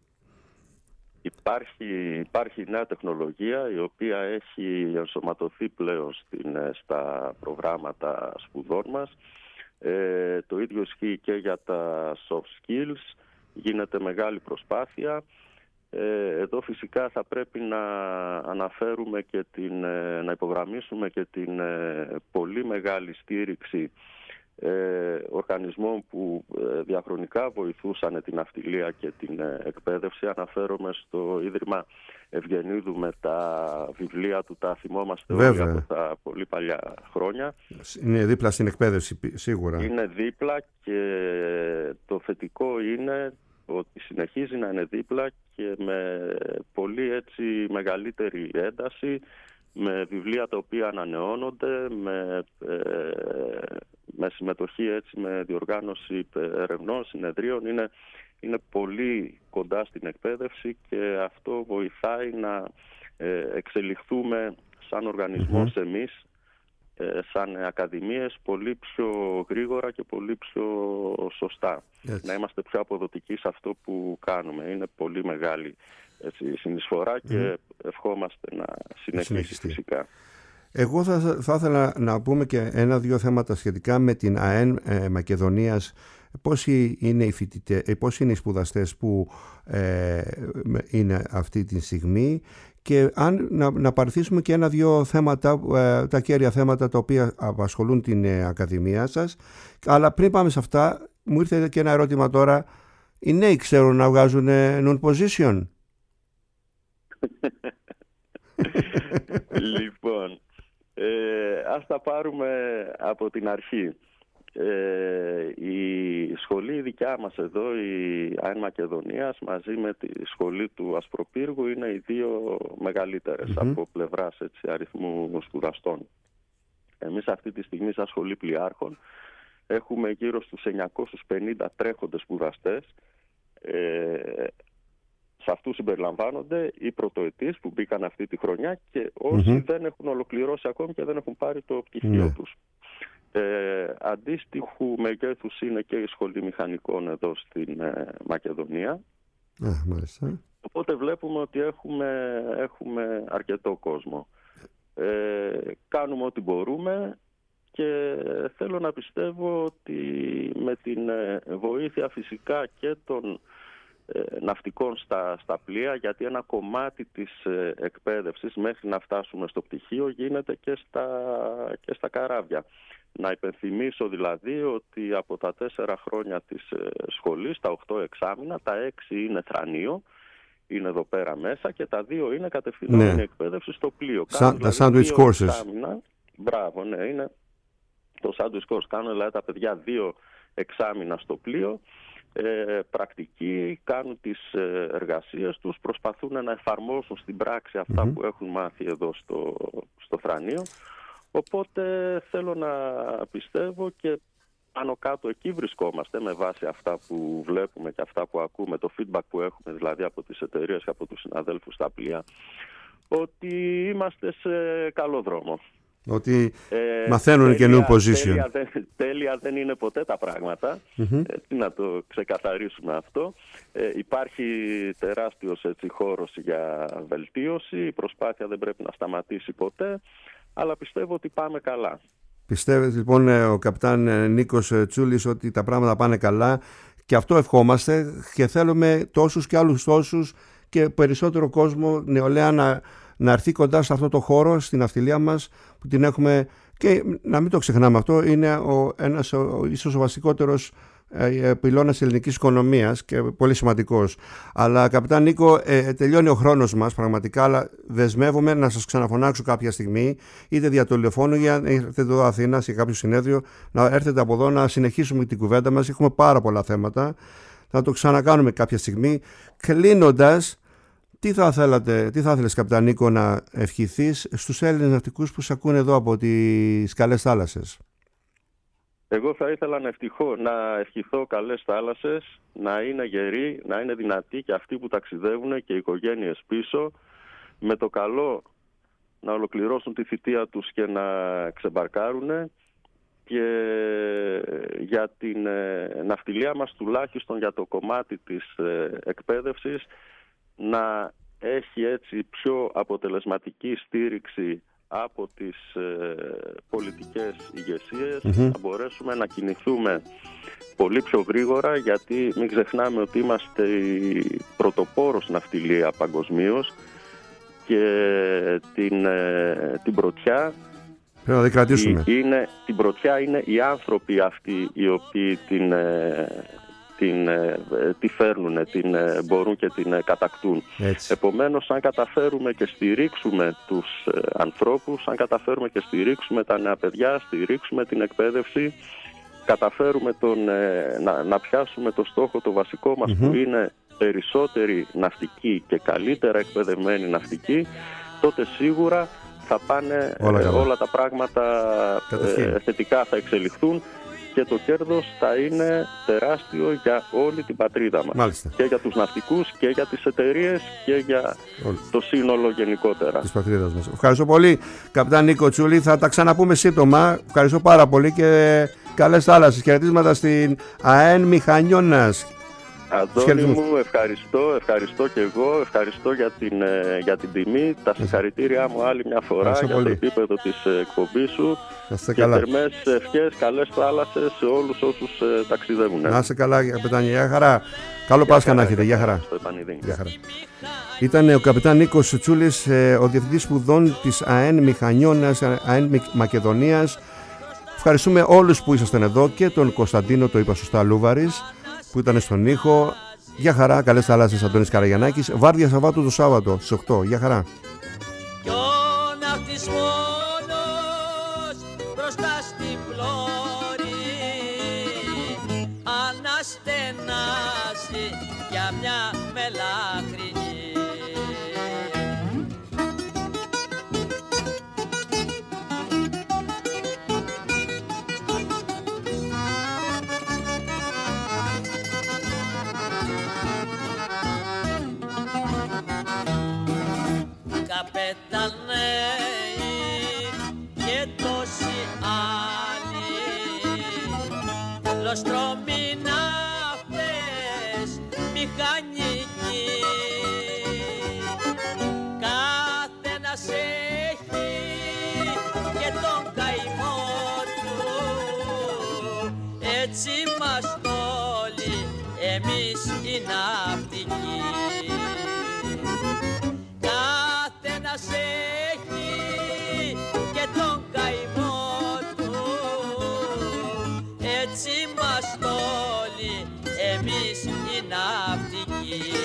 Υπάρχει, υπάρχει νέα τεχνολογία η οποία έχει ενσωματωθεί πλέον στην, στα προγράμματα σπουδών μας. Ε, το ίδιο ισχύει και για τα soft skills. Γίνεται μεγάλη προσπάθεια. Ε, εδώ φυσικά θα πρέπει να αναφέρουμε και την, να υπογραμμίσουμε και την πολύ μεγάλη στήριξη ε, οργανισμών που ε, διαχρονικά βοηθούσαν την ναυτιλία και την ε, εκπαίδευση. Αναφέρομαι στο Ίδρυμα Ευγενίδου με τα βιβλία του, τα θυμόμαστε όλοι από τα πολύ παλιά χρόνια. Είναι δίπλα στην εκπαίδευση σίγουρα. Είναι δίπλα και το θετικό είναι ότι συνεχίζει να είναι δίπλα και με πολύ έτσι μεγαλύτερη ένταση, με βιβλία τα οποία ανανεώνονται, με, ε, με συμμετοχή έτσι, με διοργάνωση ερευνών, συνεδρίων. Είναι, είναι πολύ κοντά στην εκπαίδευση και αυτό βοηθάει να ε, εξελιχθούμε σαν οργανισμός mm-hmm. εμείς, ε, σαν ακαδημίες, πολύ πιο γρήγορα και πολύ πιο σωστά. Έτσι. Να είμαστε πιο αποδοτικοί σε αυτό που κάνουμε. Είναι πολύ μεγάλη έτσι, συνεισφορά και mm. ευχόμαστε να συνεχίσει φυσικά. Εγώ θα, θα ήθελα να πούμε και ένα-δύο θέματα σχετικά με την ΑΕΝ ε, Μακεδονίας. Πόσοι είναι οι φοιτητές, πόσοι είναι οι σπουδαστές που ε, είναι αυτή τη στιγμή, και αν να, να παρθήσουμε και ένα-δύο θέματα, ε, τα κέρια θέματα τα οποία απασχολούν την ε, Ακαδημία σας. Αλλά πριν πάμε σε αυτά, μου ήρθε και ένα ερώτημα τώρα. Οι νέοι ξέρουν να βγάζουν ε, non-position? Λοιπόν, ε, ας τα πάρουμε από την αρχή. Ε, η σχολή δικιά μας εδώ, η ΑΕΝ Μακεδονίας, μαζί με τη σχολή του Ασπροπύργου, είναι οι δύο μεγαλύτερες mm-hmm. από πλευράς έτσι, αριθμού σπουδαστών. Εμείς αυτή τη στιγμή σαν σχολή πλοιάρχων έχουμε γύρω στους εννιακόσιους πενήντα τρέχοντες σπουδαστές. Ε, σε αυτούς συμπεριλαμβάνονται οι πρωτοετής που μπήκαν αυτή τη χρονιά και όσοι mm-hmm. δεν έχουν ολοκληρώσει ακόμη και δεν έχουν πάρει το πτυχίο mm-hmm. τους. Ε, αντίστοιχου μεγέθους είναι και η Σχολή Μηχανικών εδώ στην ε, Μακεδονία. Ah, μάλιστα. Οπότε βλέπουμε ότι έχουμε, έχουμε αρκετό κόσμο. Ε, κάνουμε ό,τι μπορούμε και θέλω να πιστεύω ότι με την ε, βοήθεια φυσικά και των ε, ναυτικών στα, στα πλοία, γιατί ένα κομμάτι της ε, εκπαίδευσης μέχρι να φτάσουμε στο πτυχίο γίνεται και στα, και στα καράβια. Να υπενθυμίσω δηλαδή ότι από τα τέσσερα χρόνια της ε, σχολής, τα οκτώ εξάμηνα, τα έξι είναι θρανείο, είναι εδώ πέρα μέσα, και τα δύο είναι κατευθυνόμενη ναι. εκπαίδευση στο πλοίο. Σαν, τα δηλαδή sandwich courses. Εξάμηνα, μπράβο, ναι, είναι το sandwich course. Κάνουν δηλαδή τα παιδιά δύο εξάμηνα στο πλοίο, ε, πρακτικοί, κάνουν τις ε, εργασίες τους, προσπαθούν να εφαρμόσουν στην πράξη αυτά mm-hmm. που έχουν μάθει εδώ στο, στο θρανείο. Οπότε θέλω να πιστεύω και πάνω κάτω εκεί βρισκόμαστε με βάση αυτά που βλέπουμε και αυτά που ακούμε, το feedback που έχουμε δηλαδή από τις εταιρείες και από τους συναδέλφους στα πλοία, ότι είμαστε σε καλό δρόμο. Ότι ε, μαθαίνουν καινούργιο position. Τέλεια δεν, τέλεια δεν είναι ποτέ τα πράγματα. Mm-hmm. Ε, τι να το ξεκαθαρίσουμε αυτό. Ε, υπάρχει τεράστιος έτσι, χώρος για βελτίωση. Η προσπάθεια δεν πρέπει να σταματήσει ποτέ. Αλλά πιστεύω ότι πάμε καλά. Πιστεύετε λοιπόν ο καπιτάν Νίκος Τσούλης ότι τα πράγματα πάνε καλά, και αυτό ευχόμαστε, και θέλουμε τόσους και άλλους τόσους και περισσότερο κόσμο, νεολαία, να, να έρθει κοντά σε αυτό το χώρο, στην ναυτιλία μας που την έχουμε, και να μην το ξεχνάμε αυτό, είναι ο, ένας ο, ίσως ο βασικότερος ε, πυλώνας ελληνικής οικονομίας και πολύ σημαντικός. Αλλά καπιτάν Νίκο, ε, τελειώνει ο χρόνος μας πραγματικά, αλλά δεσμεύομαι να σας ξαναφωνάξω κάποια στιγμή, είτε δια τηλεφώνου ή αν έρθετε εδώ Αθήνα σε κάποιο συνέδριο, να έρθετε από εδώ να συνεχίσουμε την κουβέντα μας. Έχουμε πάρα πολλά θέματα, θα το ξανακάνουμε κάποια στιγμή. Κλείνοντας, τι θα θέλατε, τι θα ήθελες καπιτάν Νίκο να ευχηθείς στους Έλληνες ναυτικούς που σε ακούνε εδώ από τις καλές θάλασσες? Εγώ θα ήθελα να, ευτυχώ, να ευχηθώ καλές θάλασσες, να είναι γεροί, να είναι δυνατοί και αυτοί που ταξιδεύουν και οι οικογένειες πίσω, με το καλό να ολοκληρώσουν τη θητεία τους και να ξεμπαρκάρουν, και για την ε, ναυτιλία μας τουλάχιστον για το κομμάτι της ε, εκπαίδευσης να έχει έτσι πιο αποτελεσματική στήριξη από τις ε, πολιτικές ηγεσίες, mm-hmm. να μπορέσουμε να κινηθούμε πολύ πιο γρήγορα, γιατί μην ξεχνάμε ότι είμαστε η πρωτοπόρος ναυτιλία παγκοσμίως και την, ε, την πρωτιά Πρέπει να την κρατήσουμε. Είναι, την πρωτιά είναι οι άνθρωποι αυτοί οι οποίοι την, την, τη φέρνουν, την μπορούν και την κατακτούν. Έτσι. Επομένως, αν καταφέρουμε και στηρίξουμε τους ανθρώπους, αν καταφέρουμε και στηρίξουμε τα νέα παιδιά, στηρίξουμε την εκπαίδευση, καταφέρουμε τον, να, να πιάσουμε το στόχο το βασικό μας, mm-hmm. που είναι περισσότεροι ναυτικοί και καλύτερα εκπαιδευμένοι ναυτικοί, τότε σίγουρα θα πάνε όλα, ε, όλα τα πράγματα ε, θετικά θα εξελιχθούν και το κέρδος θα είναι τεράστιο για όλη την πατρίδα μας. Μάλιστα. Και για τους ναυτικούς και για τις εταιρείες και για όλοι. Το σύνολο γενικότερα της πατρίδας μας. Ευχαριστώ πολύ, καπιτάν Νίκο Τσούλη. Θα τα ξαναπούμε σύντομα. Ευχαριστώ πάρα πολύ και καλές θάλασσες. Χαιρετίσματα στην ΑΕΝ Μηχανιώνας. Αντώνη μου, ευχαριστώ, ευχαριστώ και εγώ, ευχαριστώ για την, για την τιμή. Τα συγχαρητήριά μου άλλη μια φορά ευχαριστώ για πολύ. Το επίπεδο της εκπομπής σου. Και θερμές ευχές, καλές θάλασσες σε όλους όσους ταξιδεύουν. Να είστε καλά, καπιτάνια. Γεια χαρά. Καλό Πάσχα να έχετε. Γεια χαρά. Γεια χαρά. Ήταν ο καπιτάν Νίκος Τσούλης, ο διευθυντής σπουδών της ΑΕΝ Μηχανιώνας, ΑΕΝ Μακεδονίας. Ευχαριστούμε όλους που ήσασταν εδώ και τον Κωνσταντίνο, το είπα σωστά, Λούβαρης, που ήταν στον ήχο. Γεια χαρά, καλές θάλασσες, Αντώνης Καραγιαννάκης. Βάρδια Σαββάτου το Σάββατο στις οκτώ. Γεια χαρά. Κι ο ναυτής μόνος μπροστά στην πλώρη αναστενάζει για μια μελάχρινη. Καπεταναίοι και τόσοι άλλοι λοστρόμοι ναύτες μηχανικοί, καθένας έχει και τον καημό του, έτσι μας όλοι εμείς οι ναυτικοί. Καθένας έχει και τον καημό του, έτσι μας όλοι εμείς οι ναυτικοί.